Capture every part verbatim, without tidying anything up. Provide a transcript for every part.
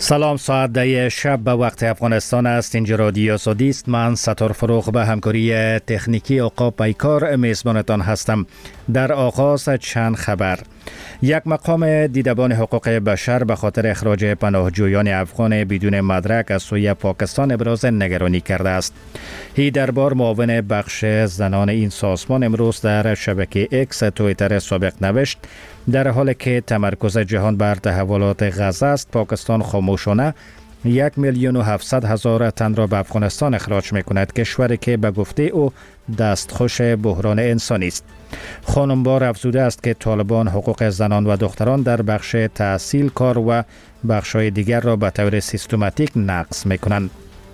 سلام، ساعت ده شب به وقت افغانستان است. اینجا رادیو سعودی است. من ستار فروغ به همکاری تکنیکی عقاب پیکار میزبانتان هستم. در آغاز چند خبر. یک مقام دیدبان حقوق بشر به خاطر اخراج پناهجویان افغان بدون مدرک از سوی پاکستان ابراز نگرانی کرده است. هیدربار، معاون بخش زنان این سازمان، امروز در شبکه اکس توییتر سابق نوشت در حالی که تمرکز جهان بر تحولات غزه است، پاکستان خاموشانه یک میلیون و هفتصد هزار تن را به افغانستان اخراج می کند، کشوری که به گفته او دستخوش بحران انسانی است. خانمبار افزوده است که طالبان حقوق زنان و دختران در بخش تحصیل، کار و بخش‌های دیگر را به طور سیستماتیک نقض می کنند.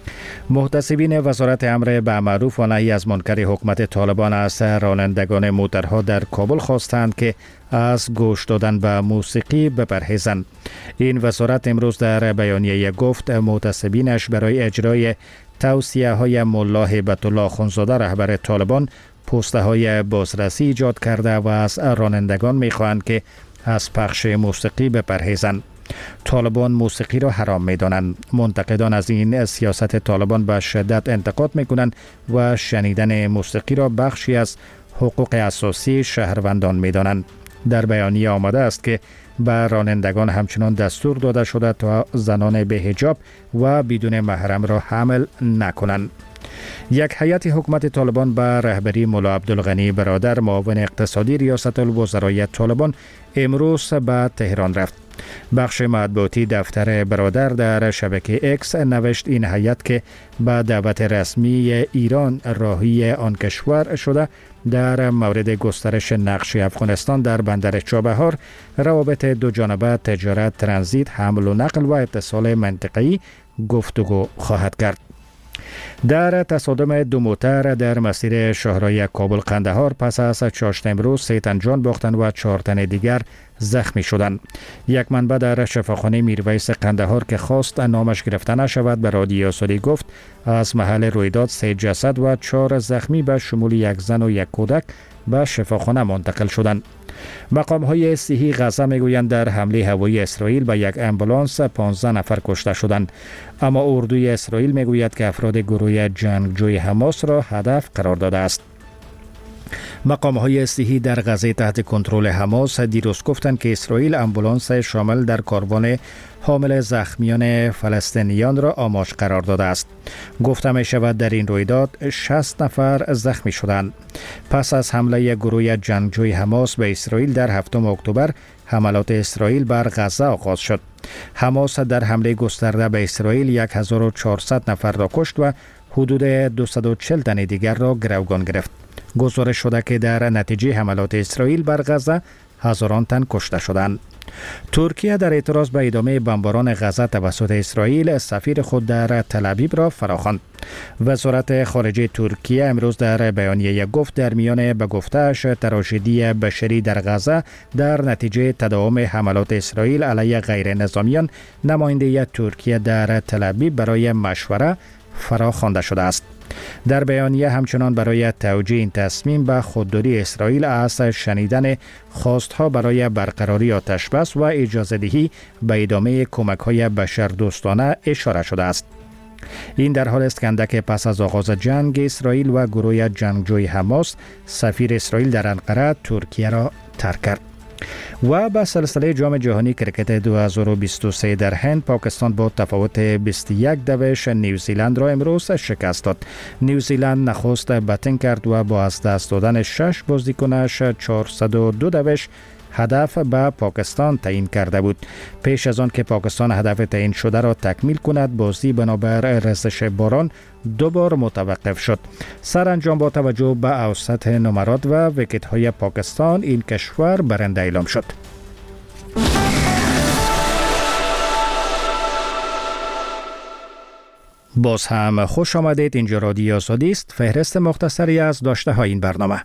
محتسبین وزارت امر به معروف و نهی از منکر حکومت طالبان از رانندگان موترها در کابل خواستند که از گوش دادن به موسیقی بپرهیزند. این وزارت امروز در بیانیه گفت محتسبینش برای اجرای توصیه های ملا هیبت الله اخوندزاده رهبر طالبان پوسته های بازرسی ایجاد کرده و از رانندگان می خواهند که از پخش موسیقی بپرهیزند. طالبان موسیقی را حرام می دانند. منتقدان از این سیاست طالبان به شدت انتقاد می کنند و شنیدن موسیقی را بخشی از حقوق اساسی شهروندان می دانند. در بیانیه آمده است که به رانندگان همچنان دستور داده شده تا زنان به حجاب و بدون محرم را حمل نکنند. یک هیئت حکومت طالبان به رهبری ملا عبدالغنی برادر، معاون اقتصادی ریاست الوزرای طالبان، امروز به تهران رفت. بخش مطبوعاتی دفتر برادر در شبکه اکس نوشت این هیئت که به دعوت رسمی ایران راهی آن کشور شده در مورد گسترش نقش افغانستان در بندر چابهار، روابط دو جانبه، تجارت، ترانزیت، حمل و نقل و اتصال منطقه‌ای گفتگو خواهد کرد. در تصادم دو موتر در مسیر شاهراه کابل قندهار پس از چاشت امروز سه تن جان باختند و چهار تن دیگر زخمی شدند. یک منبع در شفاخانه میرویس قندهار که خواست نامش گرفته نشود به رادیو سعودی گفت از محل رویداد سه جسد و چهار زخمی به شمول یک زن و یک کودک به شفاخانه منتقل شدند. مقام های صحی غزه میگویند در حمله هوایی اسرائیل به یک امبولانس پانزده نفر کشته شدند، اما اردوی اسرائیل میگوید که افراد گروه جنگجوی حماس را هدف قرار داده است. مقام های صحی در غزه تحت کنترل حماس دیروز گفتند که اسرائیل امبولانس شامل در کاروان حامل زخمیان فلسطینیان را آماج قرار داده است. گفته می شود در این رویداد شصت نفر زخمی شدند. پس از حمله گروه جنگجوی حماس به اسرائیل در هفتم اکتبر، حملات اسرائیل بر غزه آغاز شد. حماس در حمله گسترده به اسرائیل هزار و چهارصد نفر را کشت و حدود دویست و چهل تن دیگر را گروگان گرفت. گزارش شده که در نتیجه حملات اسرائیل بر غزه هزاران تن کشته شدند. ترکیه در اعتراض به ادامه بمباران غزه توسط اسرائیل سفیر خود در تل‌آویو را فراخواند. وزارت خارجه ترکیه امروز در بیانیه گفت در میان به گفته‌اش تراژدی بشری در غزه در نتیجه تداوم حملات اسرائیل علیه غیر نظامیان، نماینده ترکیه در تل‌آویو برای مشوره فراخوانده شده است. در بیانیه همچنان برای توجیه این تصمیم به خودداری اسرائیل از شنیدن خواستها برای برقراری آتش بس و اجازه دهی به ادامه کمک‌های بشردوستانه اشاره شده است. این در حال است که اندک پس از آغاز جنگ اسرائیل و گروه جنگجوی حماس، سفیر اسرائیل در انقره ترکیه را ترک کرد. و به سلسله جام جهانی کرکت دو هزار و بیست و سه در هند، پاکستان با تفاوت بیست و یک دوش نیوزیلند را امروز شکست داد. نیوزیلند نخست بتینگ کرد و با از دست دادن شش بازیکنش چهارصد و دو دوش هدف به پاکستان تعیین کرده بود. پیش از آن که پاکستان هدف تعیین شده را تکمیل کند، بازی بنابر رسش باران دو بار متوقف شد. سرانجام با توجه به اوسط نمرات و ویکت های پاکستان، این کشور برنده اعلام شد. باز هم خوش آمدید. اینجا رادیو سعودی است. فهرست مختصری از داشته های این برنامه.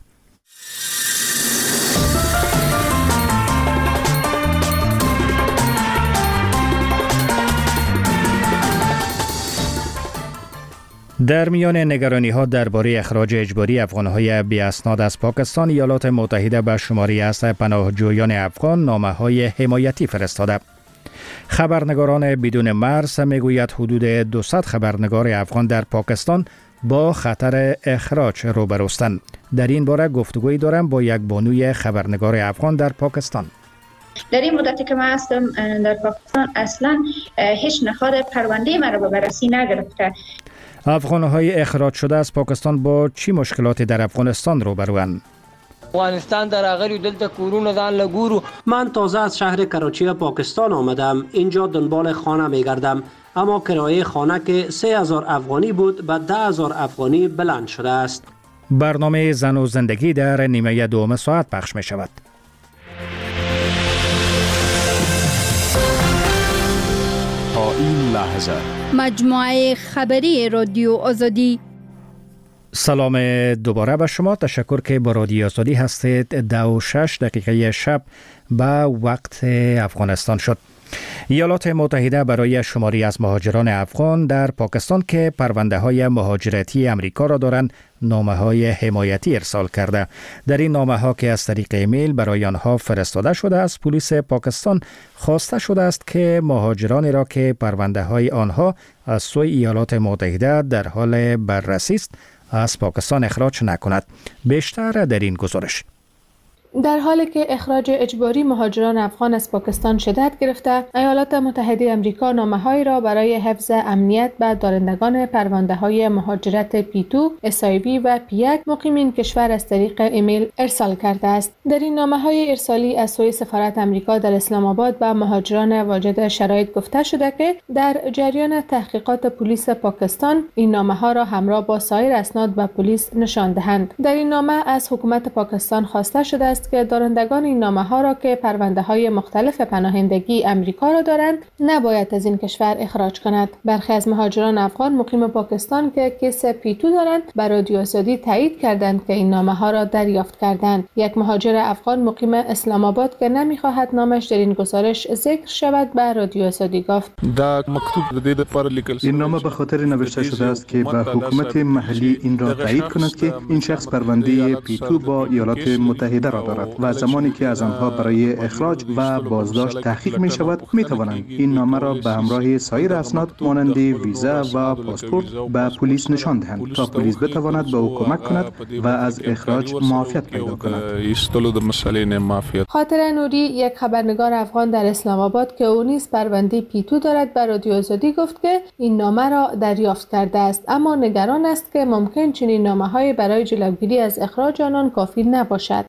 در میان نگرانی ها درباره اخراج اجباری افغان‌های بی اسناد از پاکستان، ایالات متحده به شماری از پناهجویان افغان نامه های حمایتی فرستاده. خبرنگاران بدون مرز میگوید حدود دویست خبرنگار افغان در پاکستان با خطر اخراج روبروستند. در این باره گفتگویی دارم با یک بانوی خبرنگار افغان در پاکستان. در این مدتی که من هستم در پاکستان اصلا هیچ نهاد پرونده مرا به بررسی نگرفته. افغان‌های اخراج شده از پاکستان با چی مشکلاتی در افغانستان روبروند؟ افغانستان در اغری دلته کورونه ځان لګورو. من تازه از شهر کراچی پاکستان آمدم. اینجا دنبال خانه میگردم، اما کرایه خانه که سه هزار افغانی بود به ده هزار افغانی بلند شده است. برنامه زن و زندگی در نیمه دوم ساعت پخش می شود. تا این لحظه مجموعه خبری رادیو آزادی. سلام دوباره به شما. تشکر که با رادیو آزادی هستید. دو و شش دقیقه شب به وقت افغانستان شد. ایالات متحده برای شماری از مهاجران افغان در پاکستان که پرونده های مهاجرتی امریکا را دارند نامه های حمایتی ارسال کرده. در این نامه ها که از طریق ایمیل برای آنها فرستاده شده از پلیس پاکستان خواسته شده است که مهاجرانی را که پرونده های آنها از سوی ایالات متحده در حال بررسی است از پاکستان اخراج نکند. بیشتر در این گزارش. در حالی که اخراج اجباری مهاجران افغان از پاکستان شدت گرفته، ایالات متحده آمریکا نامه‌هایی را برای حفظ امنیت به دارندگان پرونده‌های مهاجرت پی دو، اس آی وی و پی یک مقیمین کشور از طریق ایمیل ارسال کرده است. در این نامه‌های ارسالی از سوی سفارت آمریکا در اسلام آباد به مهاجران واجد شرایط گفته شده که در جریان تحقیقات پلیس پاکستان این نامه‌ها را همراه با سایر اسناد به پلیس نشان دهند. در این نامه از حکومت پاکستان خواسته شده است که دارندگان این نامه ها را که پرونده های مختلف پناهندگی امریکا را دارند نباید از این کشور اخراج کند. برخی از مهاجران افغان مقیم پاکستان که کیس پی دو دارند بر رادیو آزادی تایید کردند که این نامه ها را دریافت کردند. یک مهاجر افغان مقیم اسلام آباد که نمیخواهد نامش در این گزارش ذکر شود به رادیو آزادی گفت: این نامه به خاطر نوشته شده است که به حکومت محلی این را تایید کند که این شخص پرونده پی دو با ایالات متحده را دارد و زمانی که از آنها برای اخراج و بازداشت تحقیق می شود می توانند این نامه را به همراه سایر اسناد مانند ویزا و پاسپورت به پلیس نشان دهند تا پلیس بتواند به او کمک کند و از اخراج معافیت پیدا کند. خاطر نوری، یک خبرنگار افغان در اسلام آباد که او نیز پرونده پی دو دارد، بر رادیو آزادی گفت که این نامه را دریافت کرده است، اما نگران است که ممکن چنین نامه‌های برای جلوگیری از اخراج آنان کافی نباشد.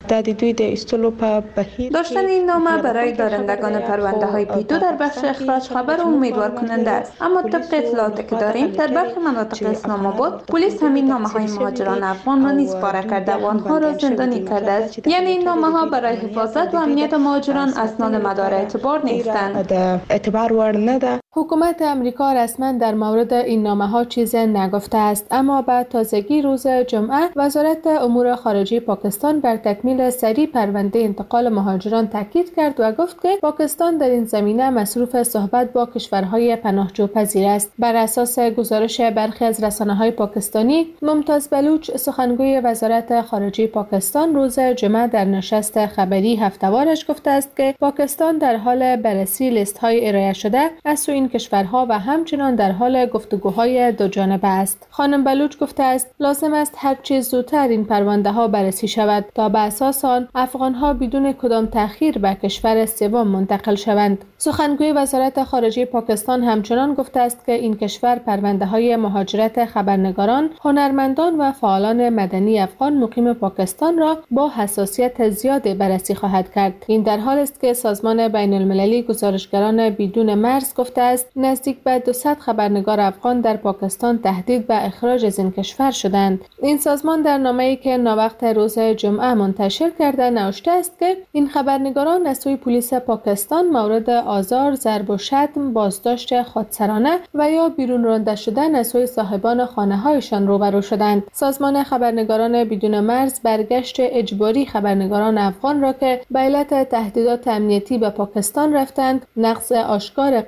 داشتن این نامه برای دارندگان پرونده های پی دو در بخش اخراج خبر امیدوار کننده است، اما طبق اطلاعاتی که داریم در برخی مناطق اسلام آباد پلیس همین نامه های مهاجران افغان را نیز پاره کرده و آنها را زندانی کرده است. یعنی این نامه ها برای حفاظت و امنیت مهاجران اسناد مدار اعتبار نیستند. حکومت امریکا رسما در مورد این نامه ها چیزی نگفته است، اما بعد تازگی روز جمعه وزارت امور خارجه پاکستان بر تکمیل سریع پرونده انتقال مهاجران تاکید کرد و گفت که پاکستان در این زمینه مصروف صحبت با کشورهای پناهجو پذیر است. بر اساس گزارش برخی از رسانه‌های پاکستانی، ممتاز بلوچ سخنگوی وزارت خارجه پاکستان روز جمعه در نشست خبری هفته‌وارش گفته است که پاکستان در حال بررسی لیست‌های ارائه شده از سوی این کشورها و همچنان در حال گفتگوهای دو جانبه است. خانم بلوچ گفته است لازم است هر چه زودتر این پرونده‌ها بررسی شود تا به اساس آن افغان‌ها بدون کدام تأخیر به کشور سوم منتقل شوند. سخنگوی وزارت خارجه پاکستان همچنان گفته است که این کشور پرونده‌های مهاجرت خبرنگاران، هنرمندان و فعالان مدنی افغان مقیم پاکستان را با حساسیت زیاد بررسی خواهد کرد. این در حالی است که سازمان بین‌المللی گزارشگران بدون مرز گفته است نزدیک به دویست خبرنگار افغان در پاکستان تهدید به اخراج از این کشور شدند. این سازمان در نامه‌ای که ناوقت روز جمعه منتشر کرده نوشته است که این خبرنگاران از سوی پلیس پاکستان مورد آزار، ضرب و شتم، بازداشت خودسرانه و یا بیرون رانده شدن از سوی صاحبان خانه‌هایشان روبرو شدند. سازمان خبرنگاران بدون مرز برگشت اجباری خبرنگاران افغان را که به علت تهدیدات امنیتی به پاکستان رفتند، نقض آشکار قوانین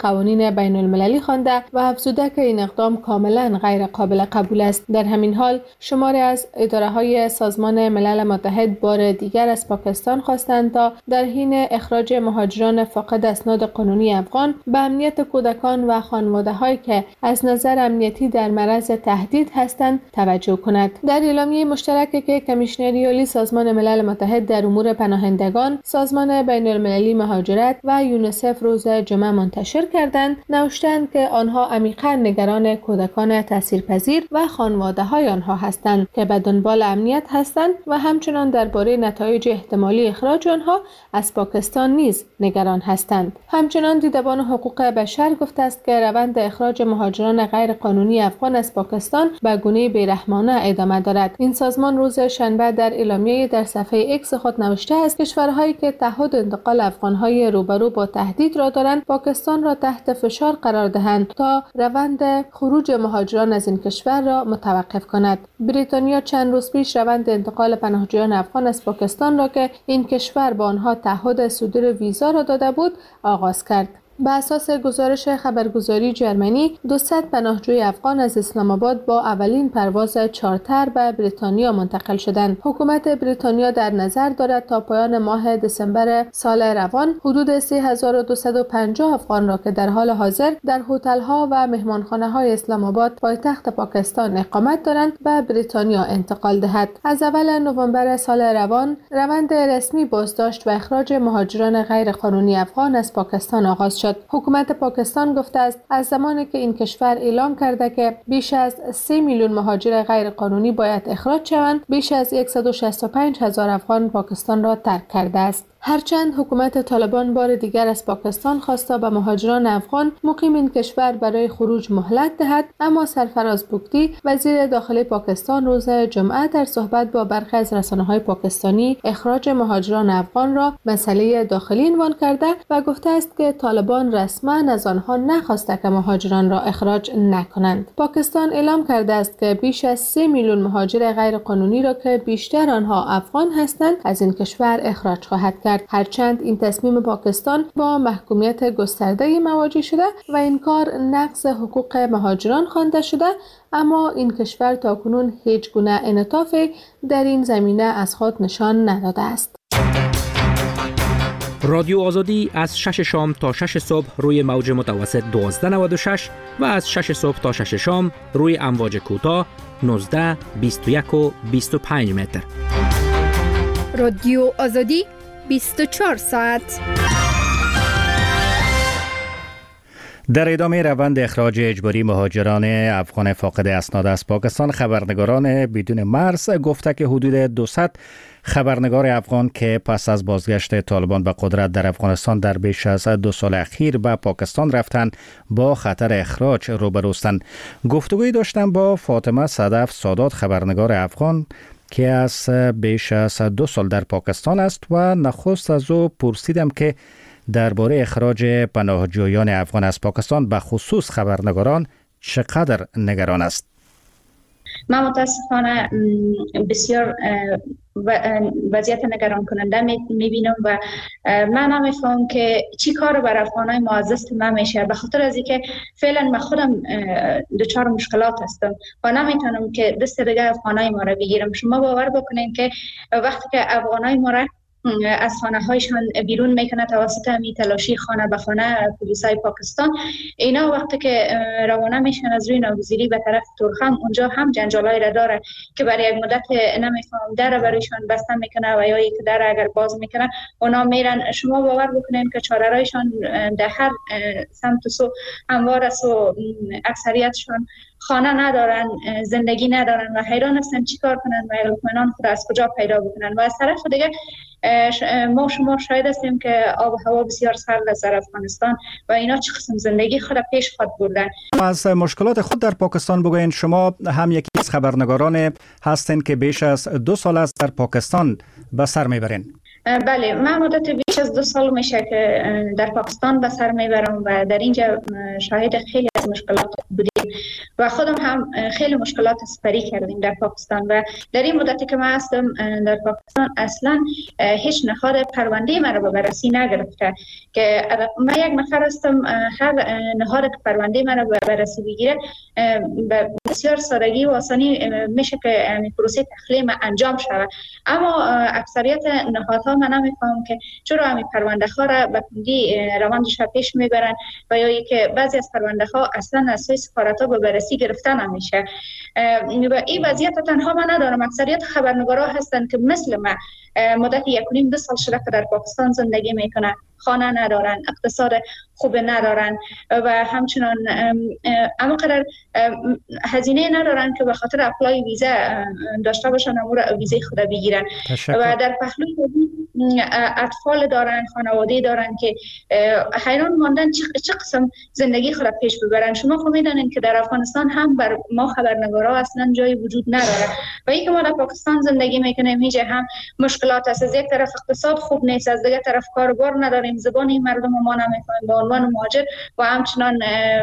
بین المللی خوانده و افزوده که این اقدام کاملا غیر قابل قبول است. در همین حال شماری از اداره‌های سازمان ملل متحد بار دیگر از پاکستان خواستند تا در حین اخراج مهاجران فاقد اسناد قانونی افغان به امنیت کودکان و خانواده‌هایی که از نظر امنیتی در معرض تهدید هستند توجه کند. در اعلامیه مشترکی که کمیشنری عالی سازمان ملل متحد در امور پناهندگان، سازمان بین المللی مهاجرت و یونیسف روز جمعه منتشر کردند، نوشتند که آنها عمیقاً نگران کودکان تاثیرپذیر و خانواده‌های آنها هستند که به دنبال امنیت هستند و همچنان درباره نتایج احتمالی اخراج آنها از پاکستان نیز نگران هستند. همچنان دیدبان حقوق بشر گفته است که روند اخراج مهاجران غیر قانونی افغان از پاکستان به گونه بیرحمانه ادامه دارد. این سازمان روز شنبه در اعلامیه در صفحه ایکس خود نوشته است کشورهایی که تعهد انتقال افغان‌های روبرو با تهدید را دارند پاکستان را تحت فشار قرار دهند تا روند خروج مهاجران از این کشور را متوقف کند. بریتانیا چند روز پیش روند انتقال پناهجویان افغان از پاکستان را که این کشور با آنها تعهد صدور ویزا را داده بود آغاز کرد. به اساس گزارش خبرگزاری جرمنی، دویست پناهجوی افغان از اسلام آباد با اولین پرواز چارتر به بریتانیا منتقل شدند. حکومت بریتانیا در نظر دارد تا پایان ماه دسامبر سال روان حدود سه هزار و دویست و پنجاه افغان را که در حال حاضر در هتل‌ها و مهمانخانه‌های اسلام آباد پایتخت پاکستان اقامت دارند به بریتانیا انتقال دهد. از اول نوامبر سال روان، روند رسمی بازداشت و اخراج مهاجران غیر قانونی افغان از پاکستان آغاز شد. حکومت پاکستان گفته است از زمانی که این کشور اعلام کرده که بیش از سه میلیون مهاجر غیر قانونی باید اخراج شوند، بیش از صد و شصت و پنج هزار افغان پاکستان را ترک کرده است. هرچند حکومت طالبان بار دیگر از پاکستان خواسته به مهاجران افغان مقیم این کشور برای خروج مهلت دهد، اما سرفراز بگتی وزیر داخلی پاکستان روز جمعه در صحبت با برخی از رسانه‌های پاکستانی اخراج مهاجران افغان را مسئله داخلی عنوان کرده و گفته است که طالبان رسما از آنها نخواسته که مهاجران را اخراج نکنند. پاکستان اعلام کرده است که بیش از سه میلیون مهاجر غیر قانونی را که بیشتر آنها افغان هستند از این کشور اخراج خواهد کرد. هرچند این تصمیم پاکستان با محکومیت گسترده مواجه شده و این کار نقض حقوق مهاجران خوانده شده، اما این کشور تاکنون هیچ گونه انعطافی در این زمینه از خود نشان نداده است. رادیو آزادی از شش شام تا شش صبح روی موج متوسط دوازده نود و شش و از شش صبح تا شش شام روی امواج کوتاه نوزده، بیست و یک و بیست و پنج متر. رادیو آزادی بیست و چهار ساعت. در ادامه روند اخراج اجباری مهاجران افغان فاقد اسناد از پاکستان، خبرنگاران بدون مرز گفته که حدود دویست خبرنگار افغان که پس از بازگشت طالبان به قدرت در افغانستان در بیش از دو سال اخیر به پاکستان رفتند با خطر اخراج روبروستند. گفتگوی داشتم با فاطمه صدف سادات، خبرنگار افغان که از بیش از دو سال در پاکستان است و نخست از او پرسیدم که درباره اخراج پناهجویان افغان از پاکستان به خصوص خبرنگاران چقدر نگران است. من متاسفانه بسیار وضعیت نگران کننده میبینم و من نمیفهم که چی کار بر افغانای ما از دست ما میشه، به خاطر از اینکه فعلا من خودم دچار مشکلات هستم و نمیتونم که دست دیگه افغانای ما را بگیرم. شما باور بکنین که وقتی که افغانای ما را از خانه هایشان بیرون میکنه توسط همی تلاشی خانه به خانه پلیسای پاکستان، اینا وقتی که روانه میشن از روی ناگزیری به طرف تورخم، اونجا هم جنجالای را داره که برای یک مدت نمیفهم در برایشان بسته میکنه و یا یک در اگر باز میکنه اونا میرن. شما باور بکنین که چاره‌رایشان در هر سمت سو هموار است و اکثریتشان خانه ندارن، زندگی ندارن و حیران هستن چی کار کنن و اطمینان خود از کجا پیدا بکنن. و از طرف دیگه ما شما شاهد هستیم که آب و هوا بسیار سرد است در افغانستان و اینا چه قسم زندگی خود پیش خود بردن. از مشکلات خود در پاکستان بگوین. شما هم یکی از خبرنگاران هستین که بیش از دو سال است در پاکستان به سر میبرین. بله، من مدت بیش از دو سال میشه که در پاکستان به سر میبرم و در اینجا شاهد خیلی از مشکلات بودیم و خودم هم خیلی مشکلات سپری کردیم در پاکستان و در این مدتی که من هستم در پاکستان اصلا هیچ نهاد پرونده مرا به بررسی نگرفته که من یک نفر هستم. هر نهاد که پرونده مرا به بررسی بگیره به بسیار سادگی و آسانی میشه که این پروسه تخلیه من انجام شود، اما اکثریت نهادها من نمیفهمم که چرا همین پرونده ها را به کندی روندش پیش میبرن و یا اینکه بعضی از پرونده ها اصلا از سوی سفارت ها به بررسی گرفته نمیشه. و این وضعیت تنها من ندارم، اکثریت خبرنگارا هستند که مثل من مدت یک و نیم دو سال شده که در پاکستان زندگی میکنن، خانه ندارن، اقتصاد خوب ندارن و همچنان اما قرار هزینه ندارن که به خاطر اپلای ویزا داشته باشن امور ویزای خود بگیرن و در پهلوی اطفال دارن، خانواده دارن که حیران ماندن چه قسم زندگی خود پیش ببرن. شما خود میدونین که در افغانستان هم بر ما خبرنگارا اصلا جای وجود نداره و اینکه ما در پاکستان زندگی میکنیم اینجا هم مشکلات است. از یک طرف اقتصاد خوب نیست، از دیگر طرف کاربار نداریم، زبان این مردم ما نمیفهمیم به عنوان مهاجر و همچنان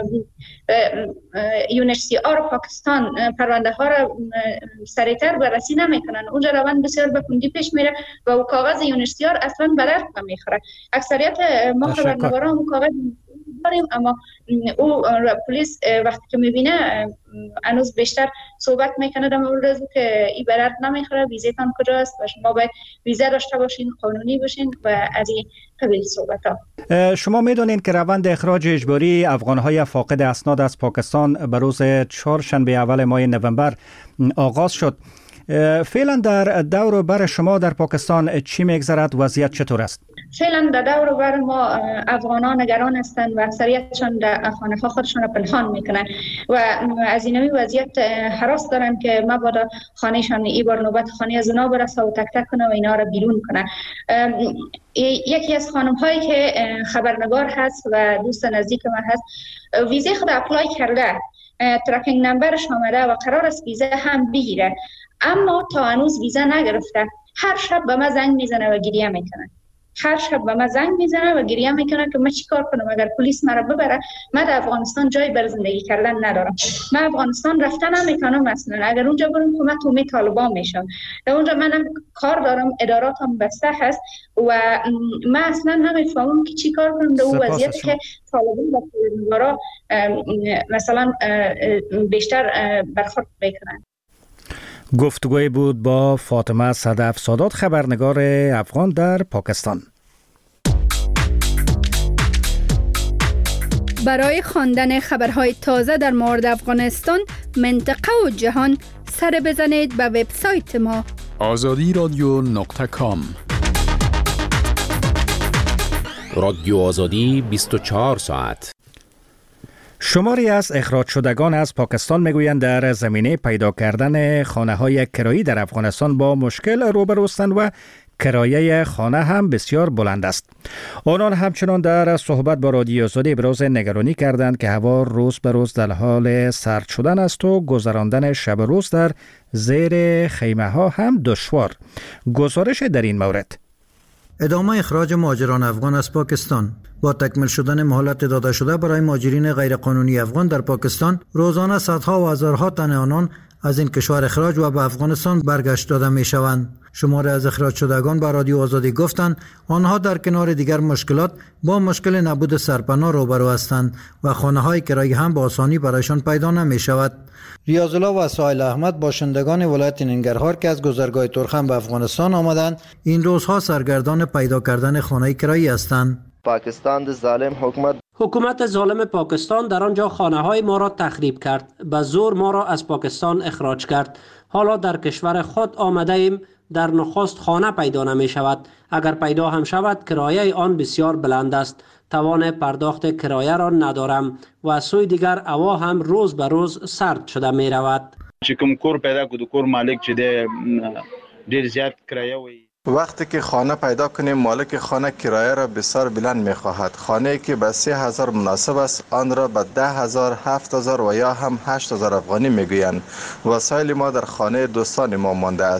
یو ان اچ سی آر پاکستان پرونده ها را سریعتر بررسی نمیکنن. اونجا روند بسیار به کندی پیش میره و او کاغذ یو ان اچ سی آر اصلا به درد نمیخوره. اکثریت ما خبرنگاران کاغذ داریم اما او پلیس وقتی که میبینه هنوز بیشتر صحبت میکنه در مورد که این به درد نمیخوره، ویزیتان کجاست و شما باید ویزا داشته باشین، قانونی باشین و از این قبیل صحبت ها. شما میدونین که روند اخراج اجباری افغانهای فاقد اسناد از پاکستان به روز چهارشنبه اول ماه نوامبر آغاز شد. فعلا در دور و بر شما در پاکستان چی میگذرد؟ وضعیت چطور است؟ فعلا در دور و بر ما افغانان نگران هستند و اکثریتشان در خانه ها خودشان را پنهان میکنن و از این وضعیت هراس دارن که مبادا خانهشان ای بار نوبت خانه از اونا برسه و تک تک کنه و اینا را بیرون کنه. یکی از خانم هایی که خبرنگار هست و دوست نزدیک من هست ویزای خود اپلای کرده، ترکینگ نمبرش آمده و قرار است ویزا هم بگیره اما تا هنوز ویزا نگرفته. هر شب به من زنگ میزنه و گریه میکنه، هر شب به من زنگ میزنه و گریه میکنه که من چیکار کنم اگر پلیس مرا ببره. من در افغانستان جای بر زندگی کردن ندارم، من افغانستان رفتن نمیتونم، مثلا اگر اونجا برم که من تومه طالبان میشم. در اونجا منم کار دارم، اداراتم بسته هست و من اصلا نمیفهمم که چیکار کنم در اون وضعیتی که طالبان و خبرنگارا مثلا بیشتر برخورد میکنن. گفتگوی بود با فاطمه صدف سادات، خبرنگار افغان در پاکستان. برای خواندن خبرهای تازه در مورد افغانستان، منطقه و جهان سر بزنید به وبسایت ما آزادی رادیو نقطه کام. رادیو آزادی بیست و چهار ساعت. شماری از اخراج شدگان از پاکستان میگویند در زمینه پیدا کردن خانه‌های کرایی در افغانستان با مشکل روبروستند و کرایه خانه هم بسیار بلند است. آنان همچنان در صحبت با رادیو آزادی ابراز نگرانی کردند که هوا روز به روز در حال سرد شدن است و گذراندن شب و روز در زیر خیمه ها هم دشوار. گزارش در این مورد. ادامه اخراج مهاجران افغان از پاکستان. با تکمیل شدن مهلت داده شده برای مهاجرین غیرقانونی افغان در پاکستان، روزانه صدها و هزارها تن آنان از این کشور اخراج و به افغانستان برگشت داده می شوند. شماری از اخراج شدگان به رادیو آزادی گفتند آنها در کنار دیگر مشکلات با مشکل نبود سرپناه روبرو هستند و خانه های کرایی هم با آسانی برایشان پیدا نمی شود. ریاض الله و سهیل احمد باشندگان ولایت ننگرهار که از گذرگاه ترخم به افغانستان آمدند، این روزها سرگردان پیدا کردن خانه کرایی هستند. پاکستان ظالم حکومت حکومت ظالم پاکستان در آنجا خانه های ما را تخریب کرد، به زور ما را از پاکستان اخراج کرد. حالا در کشور خود آمده ایم، در نخست خانه پیدا نمی شود. اگر پیدا هم شود کرایه آن بسیار بلند است. توان پرداخت کرایه را ندارم و از سوی دیگر هوا هم روز به روز سرد شده می رود. چې کوم کور پیدا کړو کور مالک چې ډیر زیات کرایه وي. وقتی که خانه پیدا کنیم مالک خانه کرایه را بسیار بلند می خواهد. خانه که به سه هزار مناسب است آن را به ده هزار، هفت هزار و یا هم هشت هزار افغانی می گویند. وسایل ما در خانه دوستان ما مانده است.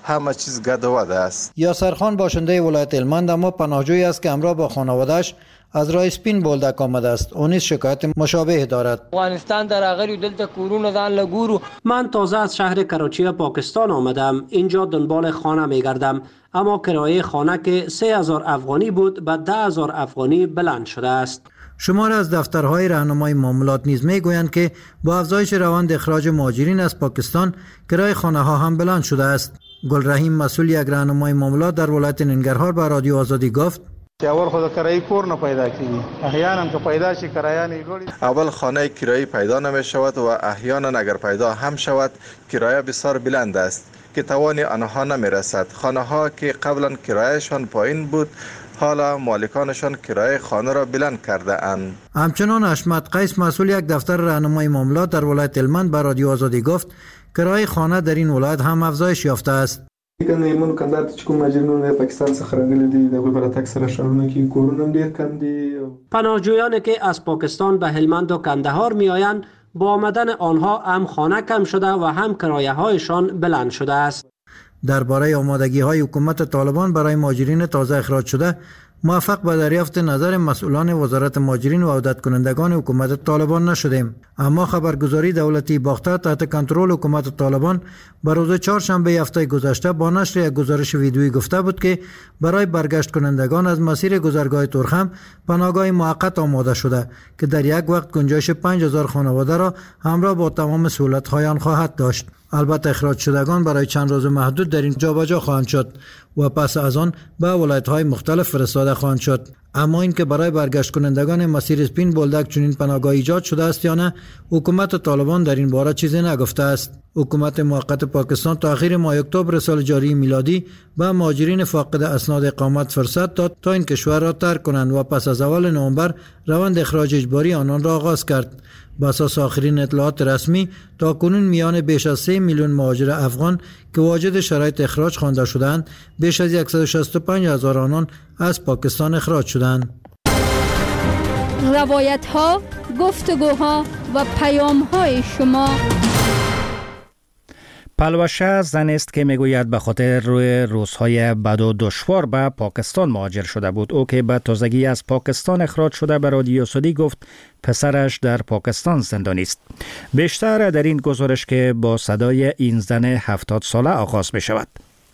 همه چیز گد و ود است. یاسر خان باشنده ولایت هلمند اما پناهجویی است که همراه با خانواده‌اش از راه سپین بولدک آمده است. او نیز شکایت مشابه دارد. افغانستان در اغری دلته کورونه ځان لګورو. من تازه از شهر کراچی پاکستان آمدم. اینجا دنبال خانه میگردم، اما کرایه خانه که سه هزار افغانی بود به ده هزار افغانی بلند شده است. شمار از دفترهای راهنمای معاملات نیز میگویند که با افزایش روند اخراج مهاجرین از پاکستان کرایه خانه ها هم بلند شده است. گل رحیم مسئول یک راهنمای معاملات در ولایت ننگرهار به رادیو آزادی گفت که اول خود کرایه کور نه پیدا کیږي، احیانا که پیدا شي کرایه نه لوړي. اول خانه کرایه پیدا نمی شود و احیانا اگر پیدا هم شود کرایه بسیار بلند است که توان آنها نمی رسد. خانه ها که قبلا کرایهشان پایین بود حالا مالکانشان کرایه خانه را بلند کرده اند. همچنان حشمت قیس مسئول یک دفتر راهنمای معاملات در ولایت هلمند به رادیو آزادی گفت کرایه خانه در این ولایت هم افزایش یافته است. کنه ایمون کندات چې کوم ماجرینو د پاکستان څخه راغلي دي د غوړه اکثر شهرونو کې کورونه هم ډیر کم دي. پناهجویانی که از پاکستان به هلمند و کندهار میآیند با آمدن آنها هم خانه کم شده و هم کرایه هایشان بلند شده است. درباره آمادگی های حکومت طالبان برای مهاجرین تازه اخراج شده موفق به دریافت نظر مسئولان وزارت مهاجرین و عودت کنندگان حکومت طالبان نشدیم، اما خبرگزاری دولتی باخته تحت کنترل حکومت طالبان به روز چهارشنبه هفته گذشته با نشر یک گزارش ویدیویی گفته بود که برای برگشت کنندگان از مسیر گذرگاه ترخم پناهگاه موقت آماده شده که در یک وقت گنجایش پنج هزار خانواده را همراه با تمام سهولت‌های آن خواهد داشت. البته اخراج شدگان برای چند روز محدود در این جابجا خواهند شد و پس از آن به ولایت‌های مختلف فرستاده خواهند شد. اما اینکه برای برگشت کنندگان مسیر سپین بولدک چنین پناهگاه ایجاد شده است یا نه، حکومت طالبان در این باره چیزی نگفته است. حکومت موقت پاکستان تا اخیر ماه اکتبر سال جاری میلادی به مهاجرین فاقد اسناد اقامت فرصت داد تا این کشور را ترک کنند و پس از اول نوامبر روند اخراج اجباری آنان را آغاز کرد. بر اساس آخرین اطلاعات رسمی تا کنون میان بیش از سه میلیون مهاجر افغان که واجد شرایط اخراج خوانده شدند، بیش از صد و شصت و پنج هزار آنان از پاکستان اخراج شدند. روایت ها، گفتگوها و پیام های شما. پلوشه زن است که میگوید به خاطر روی روزهای بد و دشوار به پاکستان مهاجر شده بود. او که به تازگی از پاکستان اخراج شده به رادیو سودی گفت پسرش در پاکستان زندانی است. بیشتر در این گزارش که با صدای این زن هفتاد ساله آغاز می شود.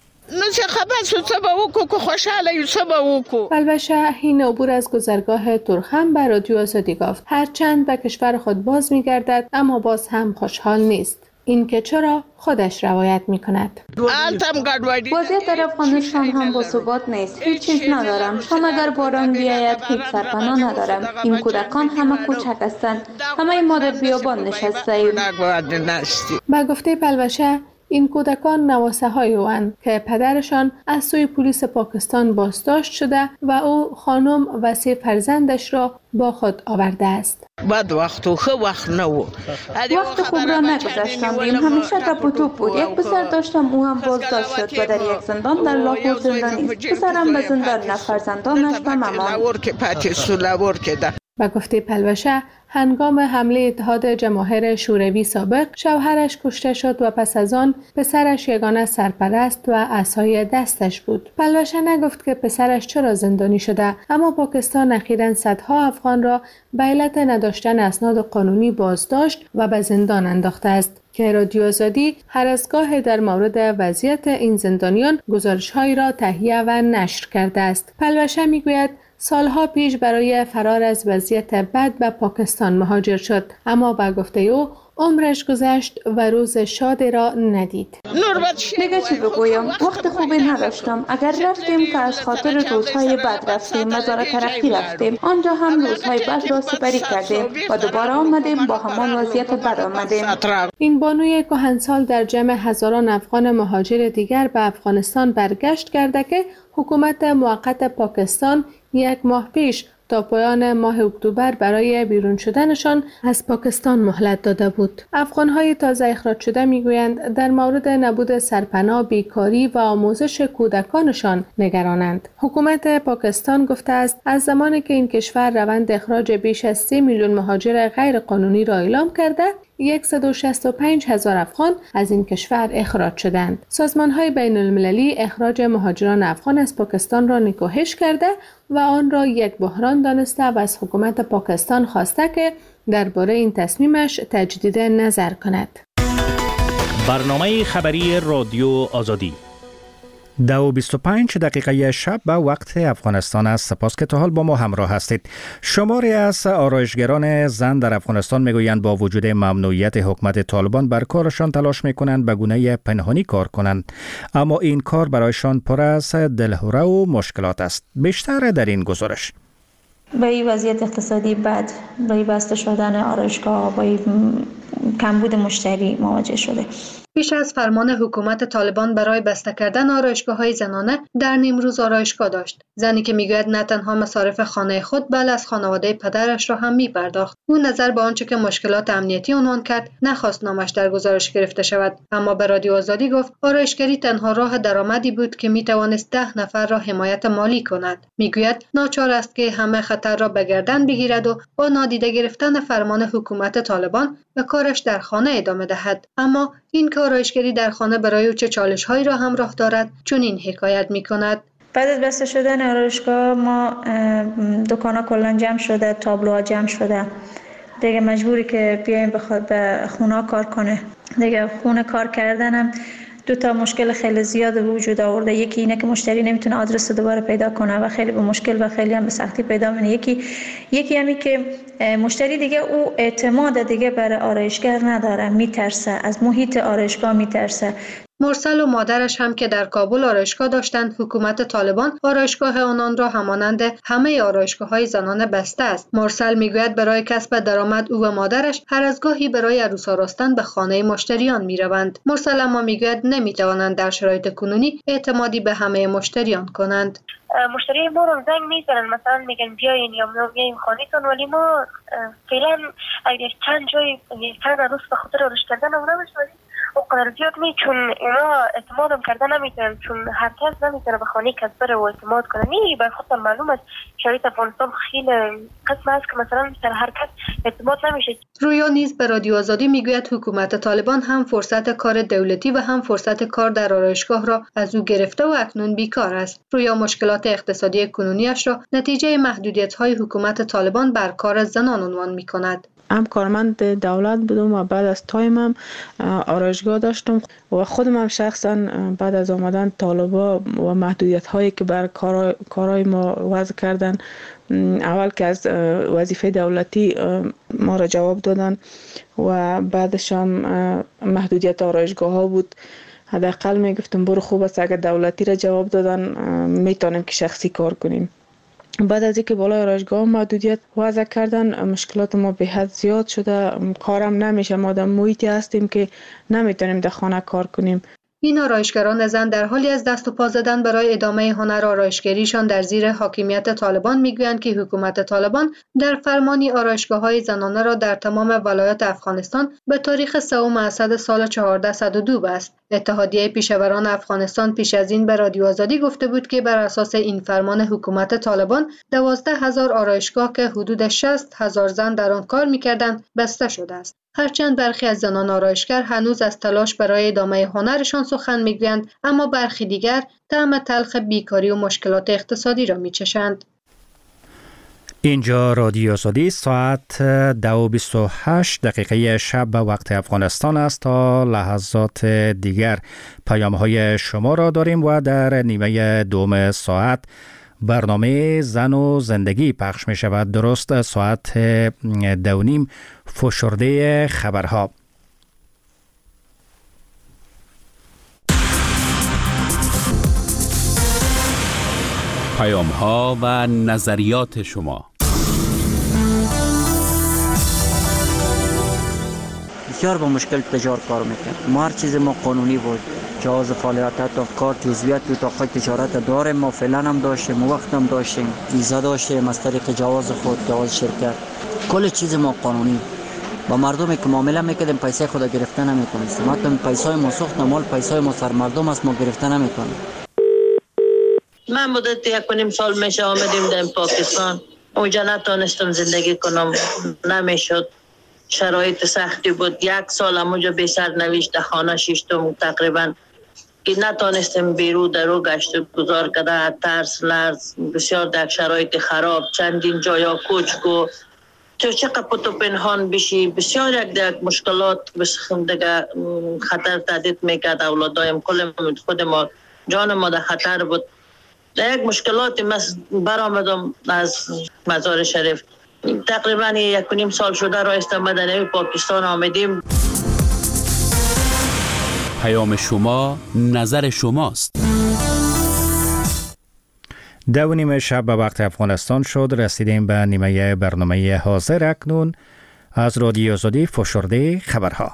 پلوشه حین عبور از گذرگاه ترخم به رادیو آزادی گفت هرچند به کشور خود باز می گردد اما باز هم خوشحال نیست. این که چرا خودش روایت می کند. وضعیت در افغانستان هم با ثبات نیست. هیچ چیز ندارم. شام اگر باران بیاید هیچ سرپناه ندارم. این کودکان همه کوچک هستند. همه ما در بیابان نشسته ایم. با گفته پلوشه این کودکان نواسه های اوند که پدرشان از سوی پلیس پاکستان بازداشت شده و او خانم و سه فرزندش را با خود آورده است. بعد وقت و خو وقت نو وقت خوب را نگذاشتم. این همیشه تپ و توپ بود. یک پسر داشتم او هم بازداشت شد و در یک زندان در لاهور زندانی است. پسرم به زندان نه فرزندانش به مامان. با گفته پلوشه هنگام حمله اتحاد جماهیر شوروی سابق شوهرش کشته شد و پس از آن پسرش یگانه سرپرست و عصای دستش بود. پلوشه نگفت که پسرش چرا زندانی شده، اما پاکستان اخیراً صدها افغان را به علت نداشتن اسناد قانونی بازداشت و به زندان انداخته است که رادیو آزادی هر از گاه در مورد وضعیت این زندانیان گزارش‌هایی را تهیه و نشر کرده است. پلوشه میگوید سالها پیش برای فرار از وضعیت بد به پاکستان مهاجر شد، اما با گفته او عمرش گذشت و روز شاد را ندید. دیگه چی بگویم؟ وقت خوبی نداشتم. اگر رفتیم که از خاطر روزهای بد رفتیم، مزار ترقی رفتیم، آنجا هم روزهای بد را سپری کردیم و دوباره آمدیم با همان وضعیت بد آمدیم. این بانوی کهنسال در جمع هزاران افغان مهاجر دیگر به افغانستان برگشت کرده که حکومت موقت پاکستان یک ماه پیش تا پایان ماه اکتبر برای بیرون شدنشان از پاکستان مهلت داده بود. افغان‌های تازه اخراج شده میگویند در مورد نبود سرپناه، بیکاری و آموزش کودکانشان نگرانند. حکومت پاکستان گفته است از زمانی که این کشور روند اخراج بیش از سه میلیون مهاجر غیر قانونی را اعلام کرده، صد و شصت و پنج هزار افغان از این کشور اخراج شدند. سازمان‌های بین المللی اخراج مهاجران افغان از پاکستان را نکوهش کرده و آن را یک بحران دانسته و از حکومت پاکستان خواسته که درباره این تصمیمش تجدید نظر کند. برنامه خبری رادیو آزادی دو و بیست و پنج دقیقه شب به وقت افغانستان است. سپاس که تا حال با ما همراه هستید. شماری از آرایشگران زن در افغانستان میگویند با وجود ممنوعیت حکومت طالبان بر کارشان تلاش میکنند به گونه پنهانی کار کنند، اما این کار برایشان پر از دلهره و مشکلات است. بیشتر در این گزارش. با این وضعیت اقتصادی بد، با این بسته شدن آرایشگاه، با این کمبود مشتری مواجه شده. پیش از فرمان حکومت طالبان برای بسته کردن آرایشگاه‌های زنانه، در نیمروز آرایشگاه داشت. زنی که میگوید نه تنها مصارف خانه خود بلکه از خانواده پدرش را هم میپرداخت. او نظر به آنچه که مشکلات امنیتی عنوان کرد، نخواست نامش در گزارش گرفته شود، اما به رادیو آزادی گفت آرایشگری تنها راه درآمدی بود که میتوانست ده نفر را حمایت مالی کند. میگوید ناچار است که همه خطر را به گردن بگیرد و با نادیده گرفتن فرمان حکومت طالبان به کارش در خانه ادامه دهد. اما این آرایشگری در خانه برای او چه چالش‌هایی را همراه دارد؟ چون این حکایت می‌کند. بعد از بسته شدن آرایشگاه ما دکانا کلا جمع شده، تابلوها جمع شده، دیگه مجبوری که بیایم بخواد به خونه کار کنه. دیگه خونه کار کردنم دو تا مشکل خیلی زیاد به وجود آورده. یکی اینه که مشتری نمیتونه آدرس دوباره پیدا کنه و خیلی به مشکل و خیلی هم به سختی پیدا میشه. یکی یکی همی که مشتری دیگه او اعتماد دیگه برای آرایشگر نداره، میترسه از محیط آرایشگاه، میترسه. مرسل و مادرش هم که در کابل آرایشگاه داشتند، حکومت طالبان آرایشگاه آنان را همانند همه آرایشگاه‌های زنانه بسته است. مرسل میگوید برای کسب درآمد او و مادرش هر از گاهی برای عروس آراستن به خانه مشتریان میروند. مرسل اما میگوید نمیتوانند در شرایط کنونی اعتمادی به همه مشتریان کنند. مشتری ما رو زنگ میزنن، مثلا میگن بیاین یا ما بیایم خانه‌تون، ولی ما فعلا اگر چند جای چند عروس به خاطر آرایش کردن اونم اونقدر زیاد می، چون اونا اعتمادم کردن نمیتونن، چون هر کس نمیتونه به خانه کس بره و اعتماد کنه. نی به خودم معلوم است شرایط افغانستان خیلی قسم است که مثلا سر هر کس اعتماد نمیشه. رویا نیز به رادیو آزادی میگوید حکومت طالبان هم فرصت کار دولتی و هم فرصت کار در آرایشگاه را از او گرفته و اکنون بیکار است. رویا مشکلات اقتصادی کنونیش را نتیجه محدودیت‌های حکومت طالبان بر کار زنان عنوان می‌کند. هم کارمند دولت بودم و بعد از تایمم آرایشگاه داشتم و خودم هم شخصا بعد از آمدن طالبا و محدودیت هایی که بر کارهای ما وضع کردن، اول که از وظیفه دولتی ما را جواب دادن و بعدش هم محدودیت آرایشگاه ها بود. حداقل می گفتم برو خوب است اگر دولتی را جواب دادن میتونیم که شخصی کار کنیم. بعد از اینکه بالای آرایشگاه محدودیت وضع کردن، مشکلات ما به حد زیاد شده، کارم نمیشه، ما در محیطی هستیم که نمیتونیم در خانه کار کنیم. این آرایشگران زن در حالی از دست و پا زدن برای ادامه هنر آرایشگریشان در زیر حاکمیت طالبان میگویند که حکومت طالبان در فرمانی آرایشگاه‌های زنانه را در تمام ولایات افغانستان به تاریخ سوم اسد سال چهارده صد و دو بست. اتحادیه پیشوران افغانستان پیش از این به رادیو آزادی گفته بود که بر اساس این فرمان حکومت طالبان دوازده هزار آرایشگاه که حدود شصت هزار زن در آن کار می‌کردند بسته شده است. هرچند برخی از زنان آرایشگر هنوز از تلاش برای ادامه هنرشان سخن میگویند، اما برخی دیگر طعم تلخ بیکاری و مشکلات اقتصادی را میچشند. اینجا رادیو آزادی، ساعت دو و بیست و هشت دقیقه شب به وقت افغانستان است. تا لحظات دیگر پیام های شما را داریم و در نیمه دوم ساعت برنامه زن و زندگی پخش می شود. درست ساعت دو نیم فشرده خبرها. پیام ها و نظریات شما. بسیار با مشکل تجار کار میکنه. ما هر چیز ما قانونی بود، جواز فعالیت تا کار جزویت تو اتاق تجارت داریم، ما فعلا هم داشتیم، وقت هم داشتیم، ویزا داشتیم از طریق جواز خود، جواز شرکت، کل چیز ما قانونی. با مردمی که معامله میکردیم پیسه خود گرفتن نمیتونستیم، حتی پیسای ما سوخت مال پیسای ما سر مردم است، ما گرفتن نمیتونیم. من مدت یک و نیم سال میشه آمدیم در پاکستان، اونجا نتونستم زندگی کنم، نمیشد. شرایط سختی بود. یک سال همونجا بی سرنوشت خانه ششتم تقریبا که نتانستم بیرو درو گشت گذار کده، ترس لرز بسیار در شرایط خراب، چندین جایا کوچ کو تو چقدر پتو پنهان بشی، بسیار یک دیگه مشکلات بسخم دیگه خطر تهدید میکرد. اولادایم کل خود ما جان ما در خطر بود. در یک مشکلاتی من برآمدم از مزار شریف. تقریبا یک و نیم سال شده را استمدن پاکستان آمدیم. پیام شما نظر شماست. دو نیمه شب به وقت افغانستان شد. رسیدیم به نیمه برنامه حاضر. اکنون از رادیو آزادی فشرده خبرها.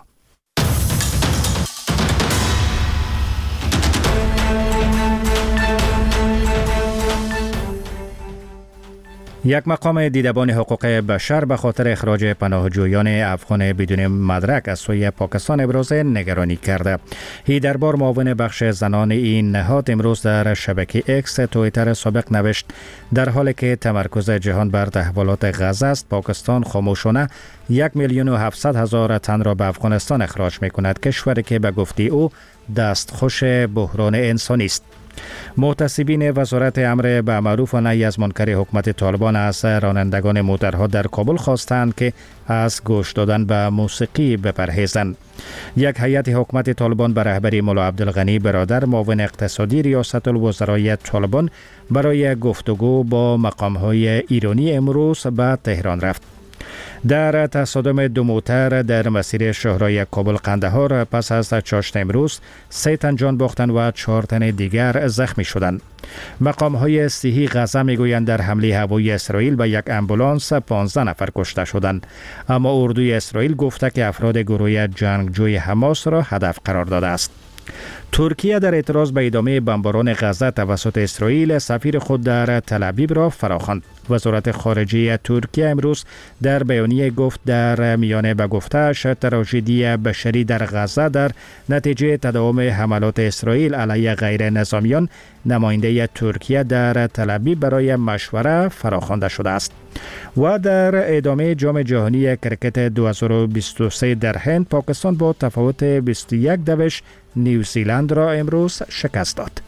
یک مقام دیدبان حقوق بشر به خاطر اخراج پناهجویان افغان بدون مدرک از سوی پاکستان ابراز نگرانی کرده. هیدربار معاون بخش زنان این نهاد امروز در شبکه اکس توییتر سابق نوشت در حالی که تمرکز جهان بر تحولات غزه است، پاکستان خاموشانه یک میلیون و هفتصد هزار تن را به افغانستان اخراج می کند، کشوری که به گفته او دستخوش بحران انسانی است. محتسبین وزارت امر به معروف و نهی از منکر حکومت طالبان از رانندگان موترها در کابل خواستند که از گوش دادن به موسیقی بپرهیزند. یک هیئت حکومت طالبان به رهبری مولا عبدالغنی برادر معاون اقتصادی ریاست الوزرای طالبان برای گفتگو با مقام‌های ایرانی امروز به تهران رفت. در تصادم دو موتر در مسیر شاهراه کابل قندهار پس از چاشت امروز سه تن جان باختند و چهار تن دیگر زخمی شدند. مقام‌های صحی غزه میگویند در حمله هوایی اسرائیل به یک امبولانس پانزده نفر کشته شدند، اما اردوی اسرائیل گفته که افراد گروه جنگجوی حماس را هدف قرار داده است. ترکیه در اعتراض به ادامه بمباران غزه توسط اسرائیل سفیر خود در تل‌آویو را فراخواند. وزارت خارجه ترکیه امروز در بیانیه گفت در میانه به گفته‌اش تراژدی بشری در غزه در نتیجه تداوم حملات اسرائیل علیه غیر نظامیان نماینده ترکیه در تل‌آویو برای مشوره فراخوانده شده است. و در ادامه جام جهانی کرکت دو هزار و بیست و سه در هند، پاکستان با تفاوت بیست و یک دوش نیوزیلند را امروز شکست داد.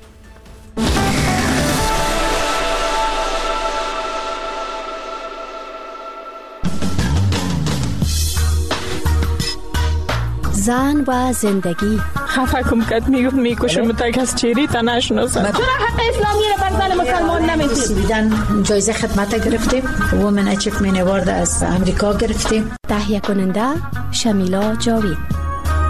زن و زندگی خفه کم کت میگفت میکشم تا از چیری تا نشناسم. چرا حق اسلامی را بر زن مسلمان نمیدید؟ سویدن جایزه خدمت گرفتیم، وومن اچیومنت اوارد از امریکا گرفتیم. تهیه کننده شمیلا جاوید.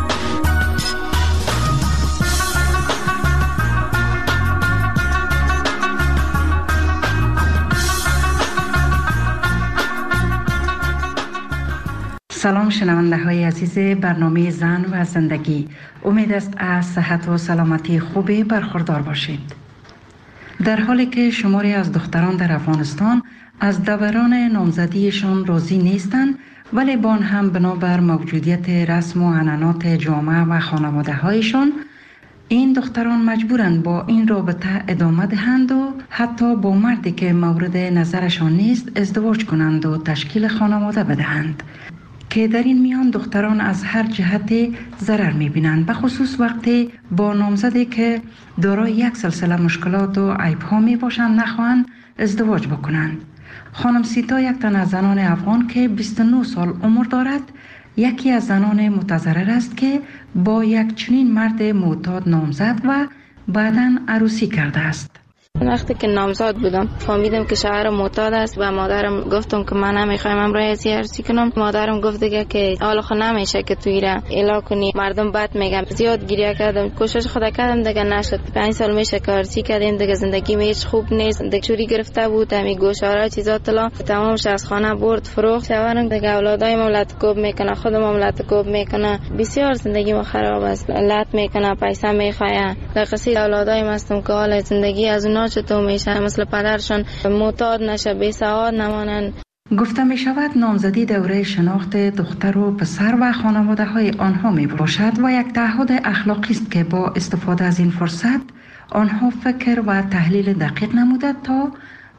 سلام شنونده های عزیز برنامه زن و زندگی، امید است از صحت و سلامتی خوبی برخوردار باشید. در حالی که شماری از دختران در افغانستان از دوران نامزدیشان راضی نیستند، ولی با آن هم بنابر موجودیت رسم و عنعنات جامعه و خانواده هایشان، این دختران مجبورند با این رابطه ادامه دهند و حتی با مردی که مورد نظرشان نیست ازدواج کنند و تشکیل خانواده بدهند، که در این میان دختران از هر جهت ضرر می‌بینند، به خصوص وقتی با نامزدی که دارای یک سلسله مشکلات و عیب‌ها میباشند نخواهند ازدواج بکنند. خانم سیتا یک تن از زنان افغان که بیست و نه سال عمر دارد، یکی از زنان متضرر است که با یک چنین مرد معتاد نامزد و بعداً عروسی کرده است. وقتی که نامزد بودم فهمیدم که شوهرم معتاد است و مادرم گفتم که من نمیخوایم امروز عروسی کنم. مادرم گفت دیگه که حالا خود نمیشه که توی را اعلام کنی، مردم بد میگن. زیاد گریه کردم، کوشش خدا کردم دیگه نشد. پنج سال میشه که عروسی کردیم دیگه، زندگی میش خوب نیست. دیگه چوری گرفته بود، همین گوشواره چیزا طلا تمام از خانه برد فروخت. شوهرم دیگه اولادای مملت کوب میکنه، خود مملت کوب میکنه، بسیار زندگی ما خراب است. لط میکنه، پیسه میخواه. در قصید اولادای مستم که حال زندگی از اونا چطور میشه، مثل پدرشون معتاد نشه، بی سواد نمانن. گفته می شود نامزدی دوره شناخت دختر و پسر و خانواده های آنها می باشد و یک تعهد اخلاقی است که با استفاده از این فرصت آنها فکر و تحلیل دقیق نموده تا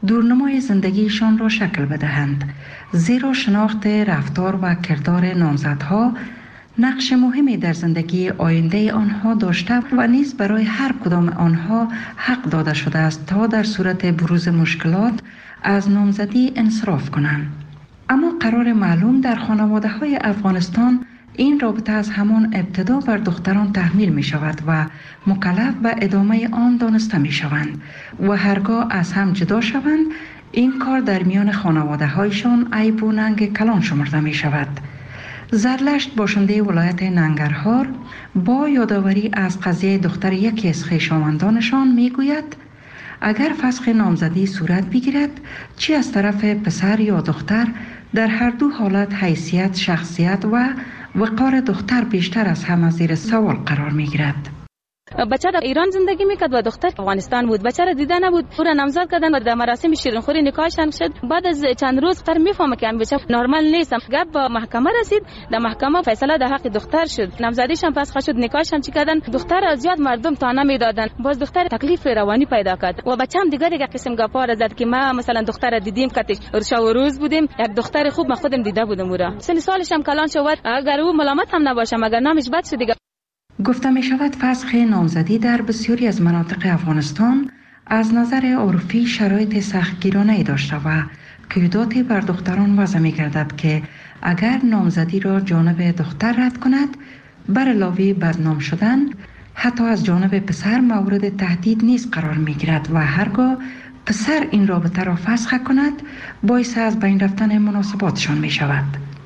دورنمای زندگیشان را شکل بدهند، زیرا شناخت رفتار و کردار نامزدها نقش مهمی در زندگی آینده آنها داشته و نیز برای هر کدام آنها حق داده شده است تا در صورت بروز مشکلات از نامزدی انصراف کنند. اما قرار معلوم در خانواده های افغانستان این رابطه از همان ابتدا بر دختران تحمیل می شود و مکلف به ادامه آن دانسته می شوند و هرگاه از هم جدا شوند این کار در میان خانواده هایشان عیب و ننگ کلان شمرده می شود. زرلشت باشنده ولایت ننگرهار با یادآوری از قضیه دختر یکی از خویشاوندانشان می گوید اگر فسخ نامزدی صورت بگیرد چی از طرف پسر یا دختر در هر دو حالت حیثیت، شخصیت و وقار دختر بیشتر از همه زیر سوال قرار می گیرد. بچه در ایران زندگی میکرد و دختر افغانستان بود. بچه را دیده نبود. او را نامزد کردن و در مراسم شیرینخوری نکاحشان شد. بعد از چند روز دختر میفهمه که این بچه نرمال نیست. گپ به محکمه رسید. در محکمه فیصله در حق دختر شد. نامزدیشان فسخ شد. نکاحشان چی کردن؟ دختر از زیاد مردم طعنه میدادن. باز دختر تکلیف روانی پیدا کرد. و بچه‌م دیگه دیگه قسم گپا را زد که ما مثلا دختر دیدیم کاتش شب و روز بودیم. یک دختر خوب ما خودم دیده بودم او را. سن سالش هم کلان شد. اگر او ملامت هم نباشه مگر نامش بد شد دیگه. گفته می شود فسخ نامزدی در بسیاری از مناطق افغانستان از نظر عرفی شرایط سختگیرانه‌ای داشته و قیوداتی بر دختران وضع می گردد که اگر نامزدی را جانب دختر رد کند بر علاوه بدنام شدن حتی از جانب پسر مورد تهدید نیز قرار می گیرد و هرگاه پسر این رابطه را فسخ کند باعث از بین رفتن مناسباتشان می شود.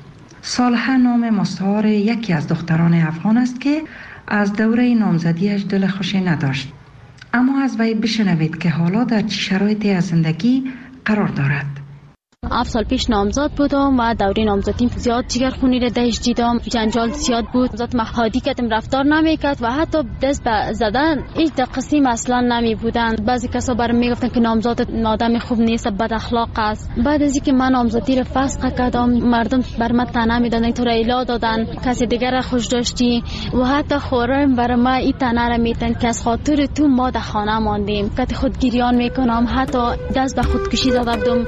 صالحه نام مستعار یکی از دختران افغان است که از دوره نامزدیش دل خوشی نداشت. اما از وی بشنوید که حالا در چه شرایطی از زندگی قرار دارد. هفت سال پیش نامزد بودم و دوره نامزدیم زیاد جگرخونی را دهش دیدم، جنجال زیاد بود. ذات محادی کردم رفتار نمیکرد و حتی دست به زدن هیچ قسم اصلا نمی بودند. بعضی کسا برام میگفتن که نامزد آدم خوب نیست، بد اخلاق است. بعد از اینکه من نامزدی را فسخ کردم مردم بر من طعنه میدادن، تو را الا دادن، کسی دیگر را خوش داشتی و حتی خورم بر ما این طعنه را میدن که از خاطر تو ما در خانه ماندیم. که خودگیریان میکنم، حتی دست به خودکشی زده بودم.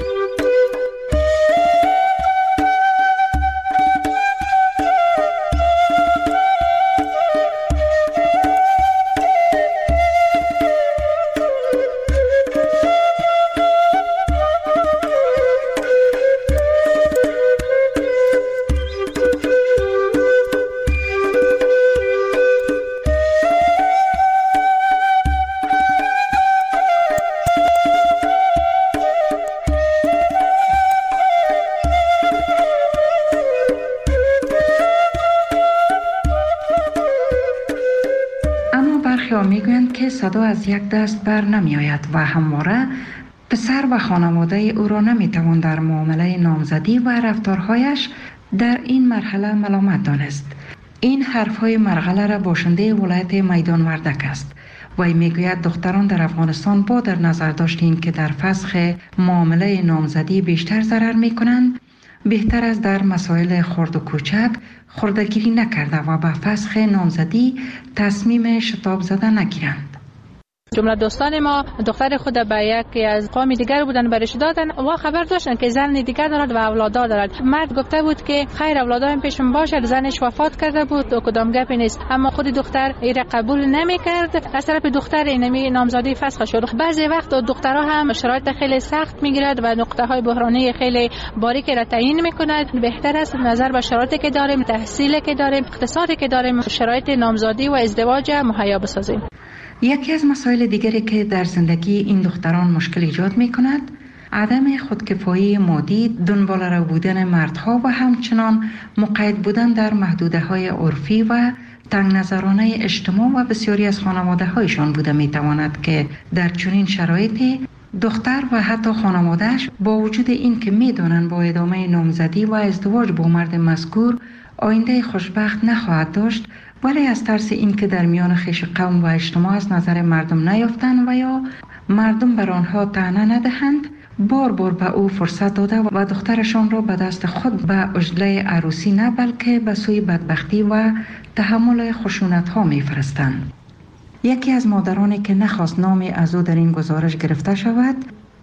صدا از یک دست بر نمی آید و همواره پسر و خانواده او را نمی توان در معامله نامزدی و رفتارهایش در این مرحله ملامت دانست. این حرفهای مرغله را باشنده ولایت میدان وردک است و می گوید دختران در افغانستان با در نظر داشتیم که در فسخ معامله نامزدی بیشتر ضرر می کنند، بهتر است در مسائل خرد و کوچک خردگیری نکرده و به فسخ نامزدی تصمیم شتاب زده نگیرند. جمله دوستان ما دختر خود به یکی از قوم دیگر بودن برش دادن و خبر داشتن که زن دیگر دارد و اولادا دارد. مرد گفته بود که خیر اولادایم پیشم باشه، زنش وفات کرده بود و کدام گپی نیست. اما خود دختر این قبول نمیکرد. از طرف دختر اینمی نامزدی فسخ شد. بعضی وقت دخترها هم شرایط خیلی سخت میگیرد و نقطه های بحرانی خیلی باریکی را تعیین میکند. بهتر است نظر به شرایطی که داریم، تحصیلی که داریم، اقتصادی که داریم، شرایط نامزدی و ازدواج مهیا بسازیم. یکی از مسائل دیگری که در زندگی این دختران مشکل ایجاد می کند عدم خودکفایی مادی، دنبال رو بودن مردها و همچنان مقید بودن در محدوده های عرفی و تنگ نظرانه اجتماع و بسیاری از خانواده هایشان بوده می تواند که در چنین شرایطی دختر و حتی خانوادهش با وجود این که می دانند با ادامه نامزدی و ازدواج با مرد مذکور آینده خوشبخت نخواهد داشت، ولی از ترس این که در میان خویش قوم و اجتماع از نظر مردم نیافتند و یا مردم بر آنها طعنه ندهند بار بار به او فرصت داده و دخترشان را به دست خود به عجله عروسی نه بلکه به سوی بدبختی و تحمل خشونت ها می فرستند. یکی از مادرانی که نخواست نامی از او در این گزارش گرفته شود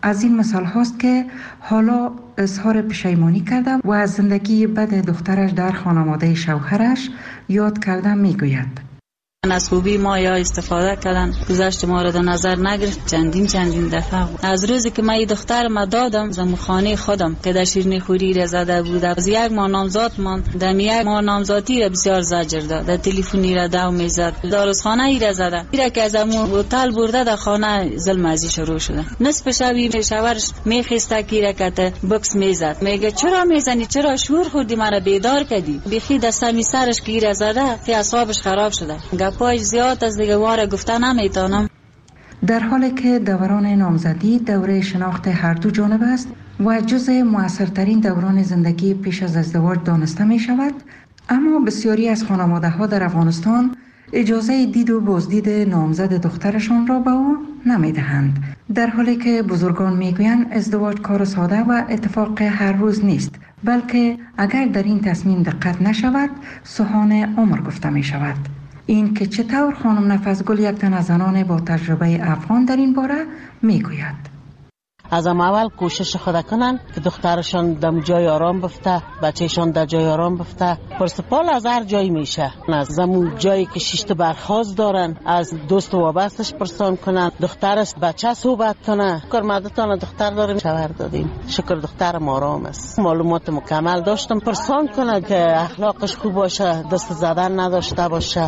از این مثال هاست که حالا اظهار پشیمانی کرده و از زندگی بد دخترش در خانواده شوهرش یاد کرده میگوید. از خوبی ما یا استفاده کردن، گذشت ما را در نظر نگرفت. چندین چندین دفعه از روزی که من این دختر ما دادم زمو خانه خودم که در شیرینی خوری را زده بود، از یک ماه نامزاد من در یک ماه نامزادی را بسیار زجر داد، در تلفنی را دو میزد، داروخانه ای را زده، ایرا که از امو هتل برده در خانه ظلم ازی شروع شده. نصف شبی شوهرش میخسته که که بکس میزد، میگه چرا میزنی، چرا شور خوردی، مرا بیدار کردی. بخی دستمی سرش که را زده که اعصابش خراب شده، پای زیاد از دیگه واره گفته نمیتونم. در حالی که دوران نامزدی دوره شناخت هر دو جانب است و جزء موثرترین دوران زندگی پیش از ازدواج دانسته می شود، اما بسیاری از خانواده ها در افغانستان اجازه دید و بازدید نامزد دخترشان را به او نمی دهند، در حالی که بزرگان می گویند ازدواج کار ساده و اتفاق هر روز نیست، بلکه اگر در این تصمیم دقت نشود سوهان عمر گفته می شود. این که چطور خانم نفسگل یک تن از زنان با تجربه افغان در این باره میگوید. از اول کوشش خود کنن که دخترشان در جای آرام بفته، بچهشان در جای آرام بفته. پرسپال از هر جایی میشه، از زمون جایی که شیشت برخواست دارن از دوست و وابستش پرسان کنن، دخترش بچه صحبت کنه. کرمدتان دختر داریم، شوهر دادیم، شکر دخترم آرام است، معلومات مکمل داشتم، پرسان کنه که اخلاقش خوب باشه، دست زدن نداشته باشه.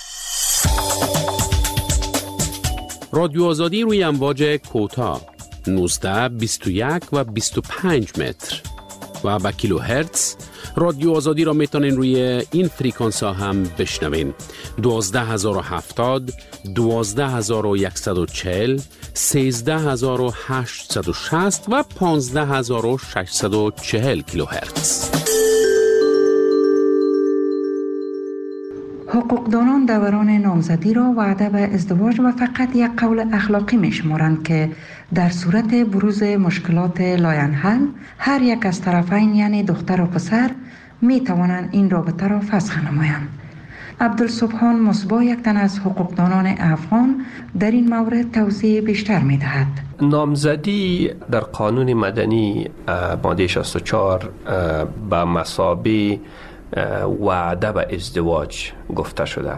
رادیو آزادی روی امواج کوتاه نوزده، بیست و یک و بیست و پنج متر و با کیلو هرتز. رادیو آزادی را میتونین روی این فریکانس ها هم بشنوین: دوازده هزار و هفتاد، دوازده هزار و صد و چهل، سیزده هزار و هشتصد و شصت و پانزده هزار و ششصد و چهل کیلو هرتز. حقوقدانان دوران نامزدی را وعده به ازدواج و فقط یک قول اخلاقی می شمارند که در صورت بروز مشکلات لاینحل هر یک از طرفین یعنی دختر و پسر می توانند این رابطه را فسخ نمایند. عبدالسبحان مصباح یک تن از حقوقدانان افغان در این مورد توضیح بیشتر می دهد. نامزدی در قانون مدنی ماده شصت و چهار به مثابه وعده به ازدواج گفته شده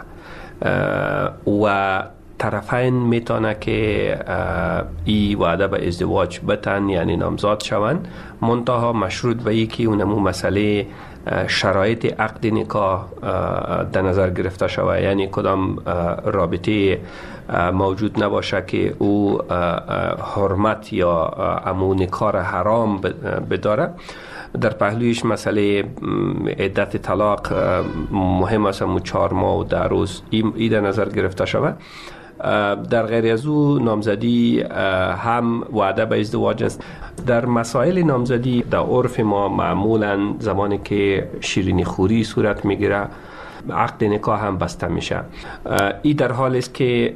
و طرفین میتونه که ای وعده به ازدواج بتن یعنی نامزاد شوند، منتها مشروط به یکی اونمو مسئله شرایط عقد نکاح در نظر گرفته شود، یعنی کدام رابطه موجود نباشه که او حرمت یا امو نکاح حرام بداره. در پهلویش مسئله عدت طلاق مهم است، همون چهار ماه و ده روز ای در نظر گرفته شود. در غیر از او نامزدی هم وعده به ازدواج است. در مسائل نامزدی در عرف ما معمولا زمانی که شیرینی خوری صورت میگیره عقد نکاح هم بسته میشه. ای در حال است که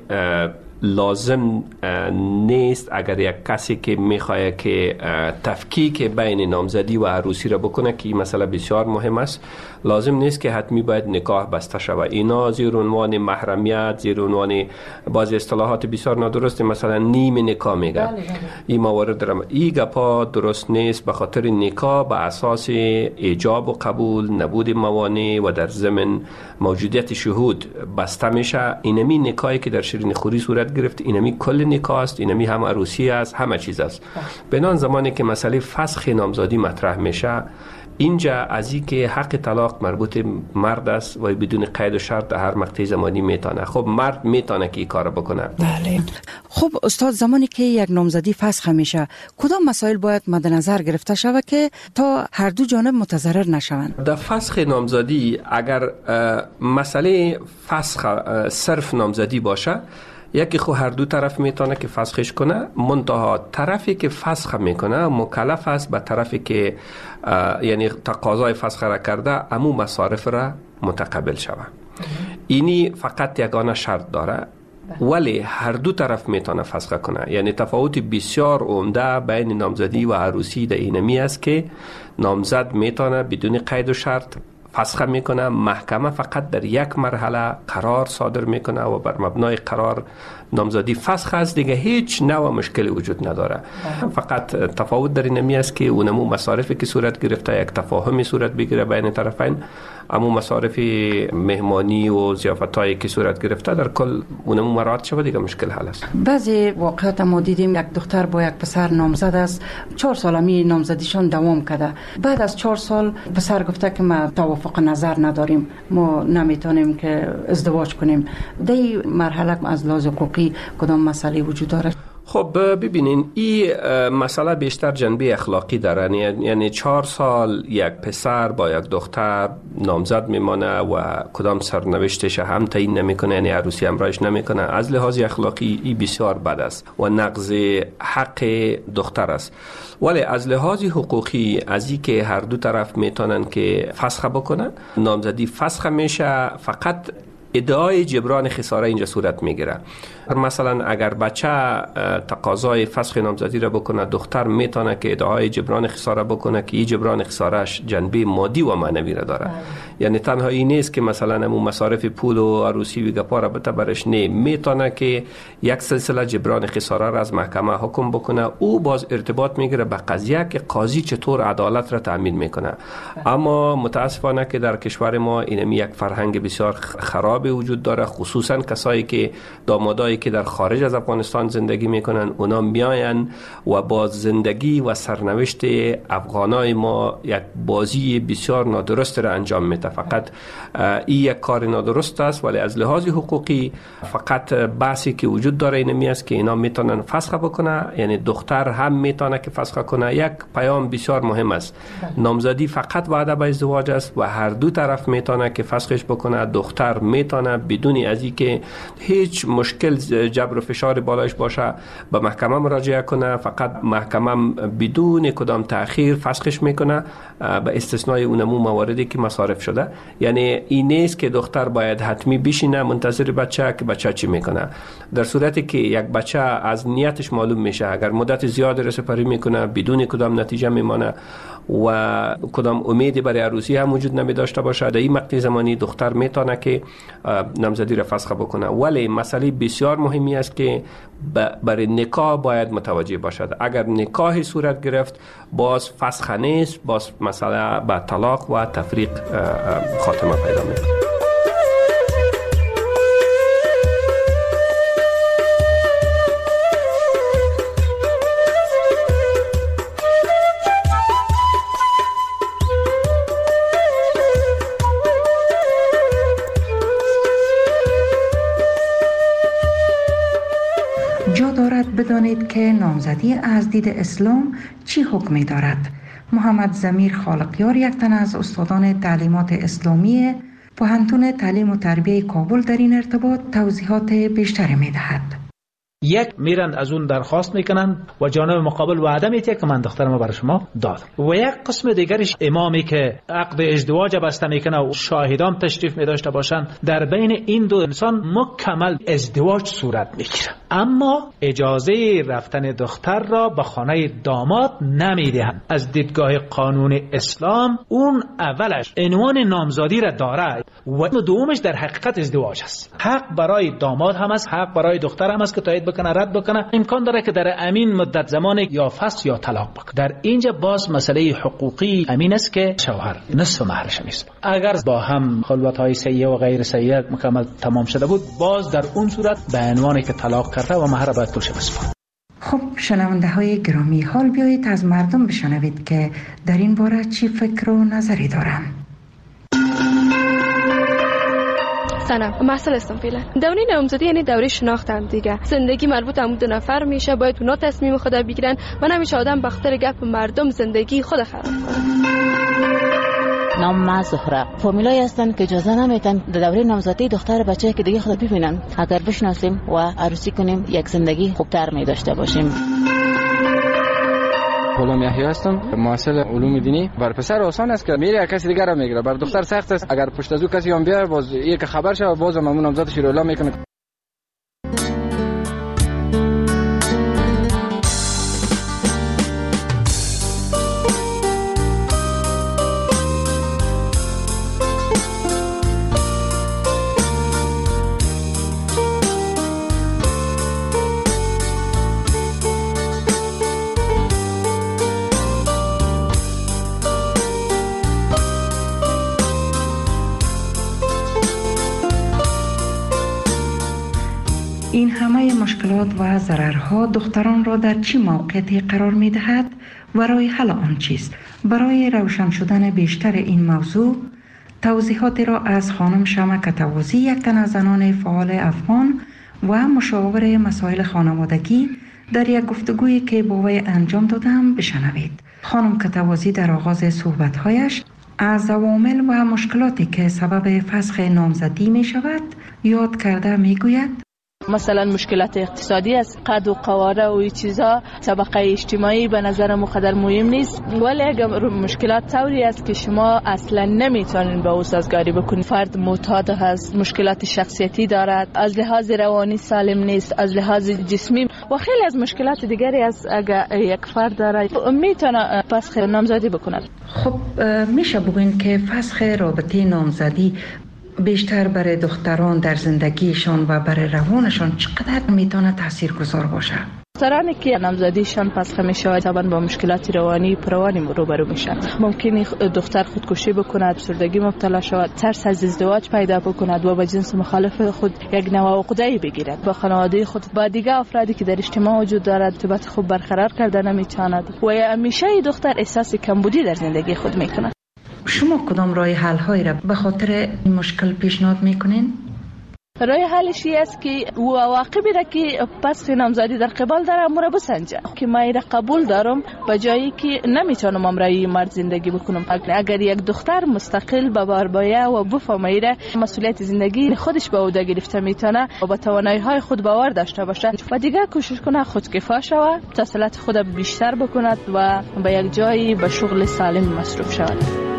لازم نیست اگر یک کسی که میخواد که تفکیک بین نامزدی و عروسی را بکنه که این مسئله بسیار مهم است، لازم نیست که حتمی باید نکاح بسته شود. اینا زیر عنوان محرمیت، زیر عنوان بعضی اصطلاحات بسیار نادرست مثلا نیم نکاح میگه. این موارد درم ای گپا درست نیست، به خاطر نکاح به اساس ایجاب و قبول، نبود موانع و در ضمن موجودیت شهود بسته میشه. اینمی نکاحی که در شیرین خوری صورت گرفت اینمی کل نکاح است، اینمی هم عروسی است، همه چیز است. بنان زمانی که مسئله فسخ نامزدی مطرح میشه، اینجا از این که حق طلاق مربوط مرد است و بدون قید و شرط در هر مقطع زمانی میتونه. خب مرد میتونه که این کار بکنه. بله. خب استاد، زمانی که یک نامزدی فسخ میشه کدام مسائل باید مد نظر گرفته شود که تا هر دو جانب متضرر نشوند؟ در فسخ نامزدی اگر مسئله فسخ صرف نامزدی باشه، یکی خو هر دو طرف میتونه که فسخش کنه، منتها طرفی که فسخ میکنه مکلف است به طرفی که یعنی تقاضای فسخ را کرده امو مصارف را متقبل شود. اینی فقط یگانه شرط داره، ولی هر دو طرف میتونه فسخ کنه. یعنی تفاوت بسیار عمده بین نامزدی و عروسی در اینمی است که نامزد میتونه بدون قید و شرط فسخ میکنه. محکمه فقط در یک مرحله قرار صادر میکنه و بر مبنای قرار نامزدی فسخ است دیگه، هیچ نوع مشکلی وجود نداره. فقط تفاوت در این است که اونمو مصارفی که صورت گرفته یک تفاهمی صورت بگیره بین طرفین، اما مصارف مهمانی و ضیافتایی که صورت گرفته در کل اونمو مراعات شود دیگه مشکل حل است. بعضی واقعات ما دیدیم یک دختر با یک پسر نامزد است، چهار سال می نامزدیشان دوام کرده. بعد از چهار سال پسر گفته که ما توافق نظر نداریم، ما نمیتونیم که ازدواج کنیم. در این مرحله از لحاظ حقوقی کدام مسئله وجود دارد؟ خب ببینین این مسئله بیشتر جنبه اخلاقی داره. یعنی چهار سال یک پسر با یک دختر نامزد میمانه و کدام سرنوشتش هم تعیین نمیکنه، یعنی عروسی همراهش نمیکنه. از لحاظ اخلاقی این بسیار بد است و نقض حق دختر است. ولی از لحاظ حقوقی از این که هر دو طرف میتونن که فسخ بکنن، نامزدی فسخ میشه، فقط ادعای جبران خساره اینجا صورت میگیره. مثلا اگر بچه تقاضای فسخ نامزدی را بکنه، دختر میتونه که ادعای جبران خساره بکنه که این جبران خسارهش جنبه مادی و معنوی را داره. یعنی تنها این نیست که مثلا همون مصارف پول و عروسی و گپا را بته برش، نه، میتونه که یک سلسله جبران خساره را از محکمه حکم بکنه. او باز ارتباط میگیره به قضیه که قاضی چطور عدالت را تامین میکنه. اما متاسفانه که در کشور ما این یک فرهنگ بسیار خراب وجود داره، خصوصا کسایی که دامادایی که در خارج از افغانستان زندگی میکنن، اونا میاین و با زندگی و سرنوشت افغانای ما یک بازی بسیار نادرست را انجام میده. فقط این یک کار نادرست است، ولی از لحاظ حقوقی فقط بحثی که وجود داره اینمی است که اینا میتونن فسخ بکنه، یعنی دختر هم میتونه که فسخ کنه. یک پیام بسیار مهم است، نامزدی فقط وعده به ازدواج است و هر دو طرف میتونه که فسخش بکنه. دختر میتونه بدون از اینکه هیچ مشکل جبر و فشار بالایش باشه به محکمه مراجعه کنه، فقط محکمه بدون کدام تأخیر فسخش میکنه به استثنای اونمو مواردی که مصارف شده. یعنی این نیست که دختر باید حتمی بشینه منتظر بچه که بچه چی میکنه. در صورتی که یک بچه از نیتش معلوم میشه، اگر مدت زیاد رسپری میکنه بدون کدام نتیجه میمانه و کدام امیدی برای عروسی هم وجود نمی داشته باشه، در این مقطع زمانی دختر میتونه که نامزدی را فسخ بکنه. ولی مسئله بسیار مهمی است که برای نکاح باید متوجه باشد. اگر نکاحی صورت گرفت باز فسخ نیست، باز مسئله به طلاق و تفریق خاتمه پیدا میکنه. جا دارد بدانید که نامزدی از دید اسلام چی حکمی دارد. محمد ضمیر خالقیار، یک تن از استادان تعلیمات اسلامی پوهنتون تعلیم و تربیه کابل، در این ارتباط توضیحات بیشتری می‌دهد. یک میرن از اون درخواست میکنن و جانب مقابل وعده میده که من دخترمو برای شما دادم، و یک قسم دیگرش امامی که عقد ازدواج بسته میکنه و شاهدان تشریف میداشته باشن، در بین این دو انسان مکمل ازدواج صورت میگیره، اما اجازه رفتن دختر را به خانه داماد نمیدهند. از دیدگاه قانون اسلام اون اولش عنوان نامزادی را داره و دومش در حقیقت ازدواج است. حق برای داماد هم است، حق برای دختر هم است که تایید بکنه رد بکنه. امکان داره که در امین مدت زمان یا فسخ یا طلاق بکنه. در اینجا باز مسئله حقوقی امین است که شوهر نصف مهرش نیست. اگر با هم خلوت های سیئه و غیر سیئه مکمل تمام شده بود، باز در اون صورت به عنوان که طلاق کرده و مهر باید پولش بسپاره. خب شنونده های گرامی، حال بیایید از مردم بشنوید که در این باره چی فکر و نظری دارند. سلام، محصل هستم فعلا. دوره نامزدی یعنی دوره شناخت هم دیگه. زندگی مربوط هم دو نفر میشه، باید اونا تصمیم خود بگیرن و نمیشه آدم به خاطر گپ مردم زندگی خود خراب کنه. نام ما زهره. فامیلایی هستن که اجازه نمیدن در دوره نامزدی دختر بچه که دیگه خود ببینن. اگر بشناسیم و عروسی کنیم یک زندگی خوبتر می داشته باشیم. غلام یحیی هستم، محصل علوم دینی. بر پسر آسان است که میره کسی دیگر را میگیره، بر دختر سخت است. اگر پشت از او کسی هم بیاد باز یک خبر شه، باز هم اون نامزدش رو اعلام میکنه. همه مشکلات و ضررها دختران را در چه موقعیتی قرار می دهد و راه حل آن چیست؟ برای روشن شدن بیشتر این موضوع توضیحاتی را از خانم شمع کتوازی، یک تن از زنان فعال افغان و مشاور مسائل خانوادگی، در یک گفتگویی که با وی انجام دادم بشنوید. خانم کتوازی در آغاز صحبت‌هایش از عوامل و مشکلاتی که سبب فسخ نامزدی می شود یاد کرده می گوید مثلا مشکلات اقتصادی است، قد و قواره و این چیزا، طبقه اجتماعی به نظر مقدر مهم نیست، ولی اگر مشکلات طوری است که شما اصلا نمیتونین با او سازگاری بکنید. فرد معتاد هست، مشکلات شخصیتی دارد، از لحاظ روانی سالم نیست، از لحاظ جسمی و خیلی از مشکلات دیگری است. اگر یک فرد داره میتونه فسخ نامزدی بکند. خب میشه بگوین که فسخ رابطه نامزدی بیشتر برای دختران در زندگیشان و برای روانشان چقدر میتونه تاثیرگذار باشه؟ دخترانی که نامزدیشان فسخ میشه طبعا با مشکلات روانی پروانی روبرو میشن. ممکنه دختر خودکشی بکند، افسردگی مبتلا شود، ترس از ازدواج پیدا بکند و با جنس مخالف خود یک نوع عقده‌ای بگیرد. با خانواده خود، با دیگر افرادی که در اجتماع وجود دارد ارتباط خوب برقرار کرده نمیتواند و همیشه دختر احساس کمبودی در زندگی خود میکند. شما کدام راه حل هایی را به خاطر این مشکل پیشنهاد میکنین؟ راه حلش است که او عواقبی را که پس نامزدی در قبال داره امور بسنجه که ما را قبول دارم به جایی که نمیتونم امرای مرد زندگی بکنم. اگر یک دختر مستقل به بار باید و بفهمه مسئولیت زندگی خودش به عهده گرفته میتونه و با توانایی های خود باور داشته باشه و دیگه کوشش کنه خودکفا شود، تحصیلات خود بیشتر بکند و به یک جایی به شغل سالم مصروف شود.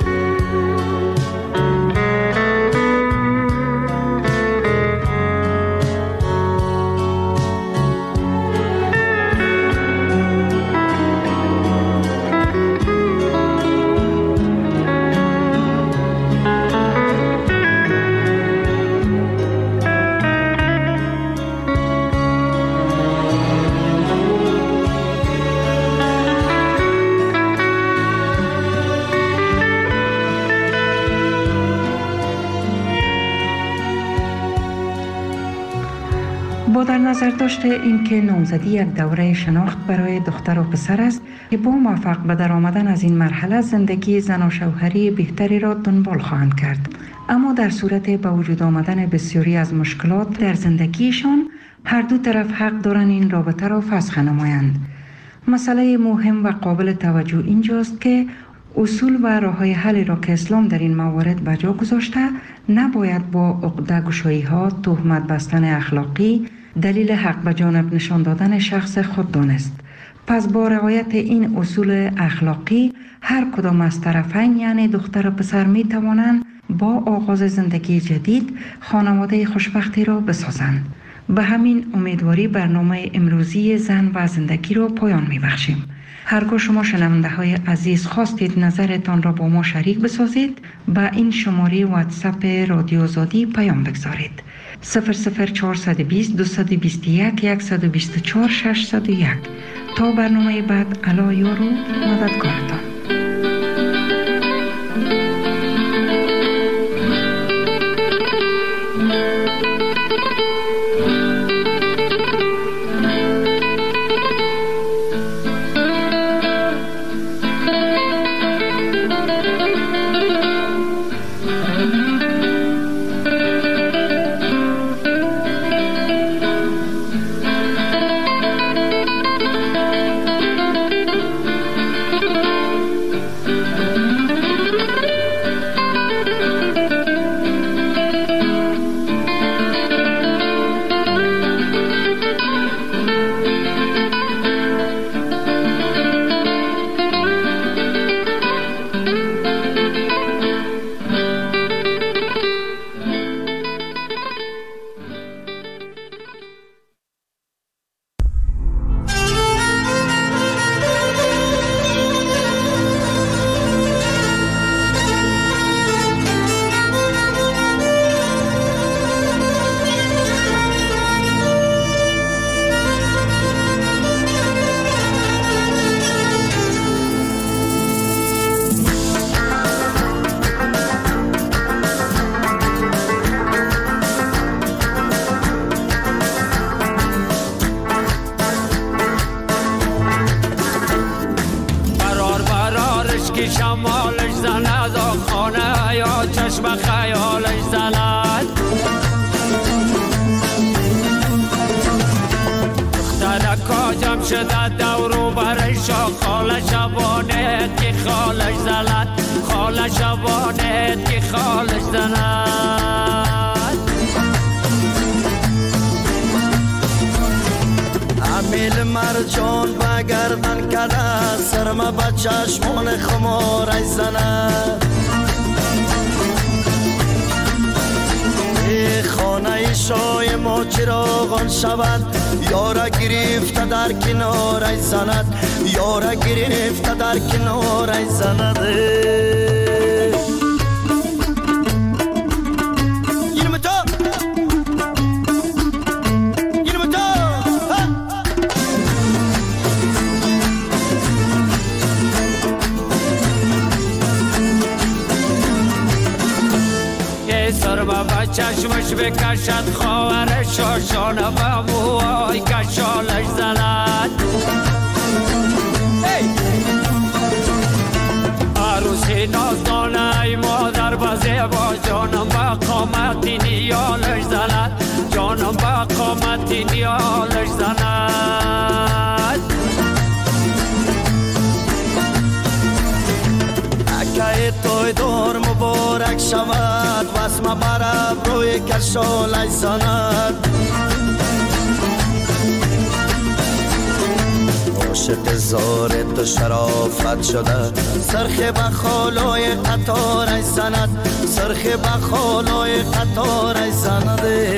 با در نظر داشته این که نامزدی یک دوره شناخت برای دختر و پسر است که با موفق به در آمدن از این مرحله زندگی زن و شوهری بهتری را دنبال خواهند کرد، اما در صورت به وجود آمدن بسیاری از مشکلات در زندگیشان هر دو طرف حق دارند این رابطه را فسخ نمایند. مسئله مهم و قابل توجه اینجاست که اصول و راه‌های حل را که اسلام در این موارد به جا گذاشته نباید با عقده‌گشایی‌ها، تهمت بستن اخلاقی دلیل حق به جانب نشان دادن شخص خود دانست. پس با رعایت این اصول اخلاقی هر کدام از طرفین یعنی دختر و پسر می توانند با آغاز زندگی جدید خانواده خوشبختی را بسازند. به همین امیدواری برنامه امروزی زن و زندگی را پایان می بخشیم. هرگاه شما شنونده های عزیز خواستید نظرتان را با ما شریک بسازید، با این شماره واتساپ رادیو آزادی پیام بگذارید. صفر صفر چهارصد و بیست دویست و بیست و یک صد و بیست و چهار ششصد و یک. تا برنامه بعد، الا یارو مددکارتان. کی شمالش زند و خانه یا چشم خیالش زند. دختر کاجم شده دورو برش خاله شبانه کی خالش زند، خاله شبانه کی خالش زند. امیل مرجان بگردن کده سرما به چشمان خمارش زند. خانه شای ما چراغان شود یاره گرفته در کنارش زند، یاره گرفته در کنارش زند. با چشمش بکشد خواهر شاشانه و موهای کشالش زند. عروسی نازدانه ای مادر بزه با جانم با قامتی نیالش زند، جانم با قامتی نیالش زند. که توی دور مبارک شود واسم برب روی کشالش زند. عاشق زار تو شرافت شده سرخ به خالای قطارش زند، سرخ به خالای قطارش زند.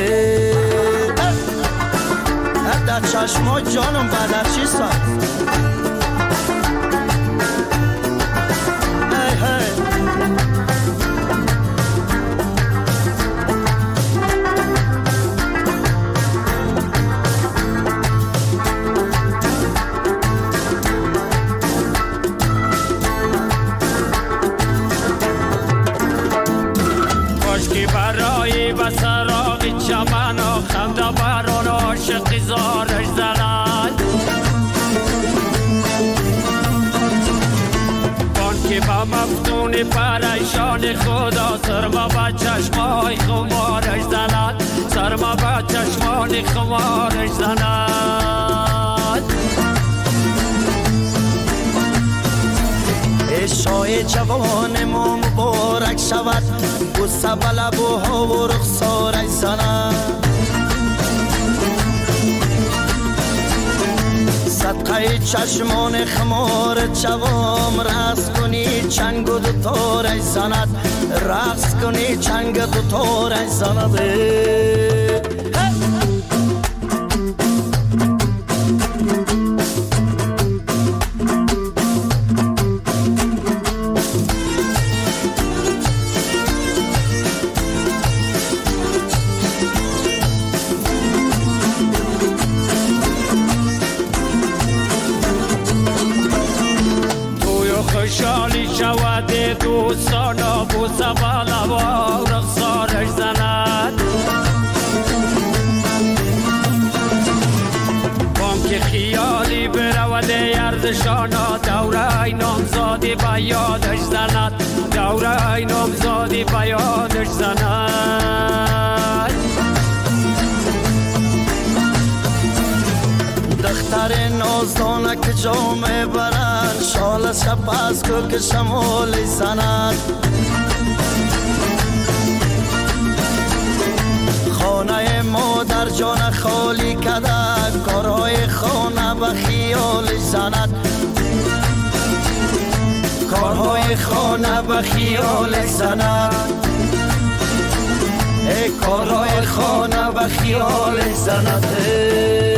در چشما جانم بدر چی سند. برای و سراغ چمن و خنده بران عاشق زارش زند. بانکی با مفتون پریشان خدا سرما با چشمای خمارش زند، سرما با چشمان خمارش زند. شای جوان ما مبارک شود بوسه به لبوها و رخسارش زند. صدقه چشمان خمار جوام رقص کنی چنگ و دوتارش زند، رقص کنی چنگ دوتارش زند. خوشحالی شود دوستان و بوسه با لبا رخسارش زند. بانک خیالی برود ارزشان دوره نامزادی به یادش زند، دوره نامزادی به یادش زند. دختر نازدانه که جامه برند شال شب از کو که شمالی زند. خانه مادر جان خالی کده کارهای خانه به خیالش زند، کارهای خانه به خیالش زند. ای کارهای خانه به خیالش زند.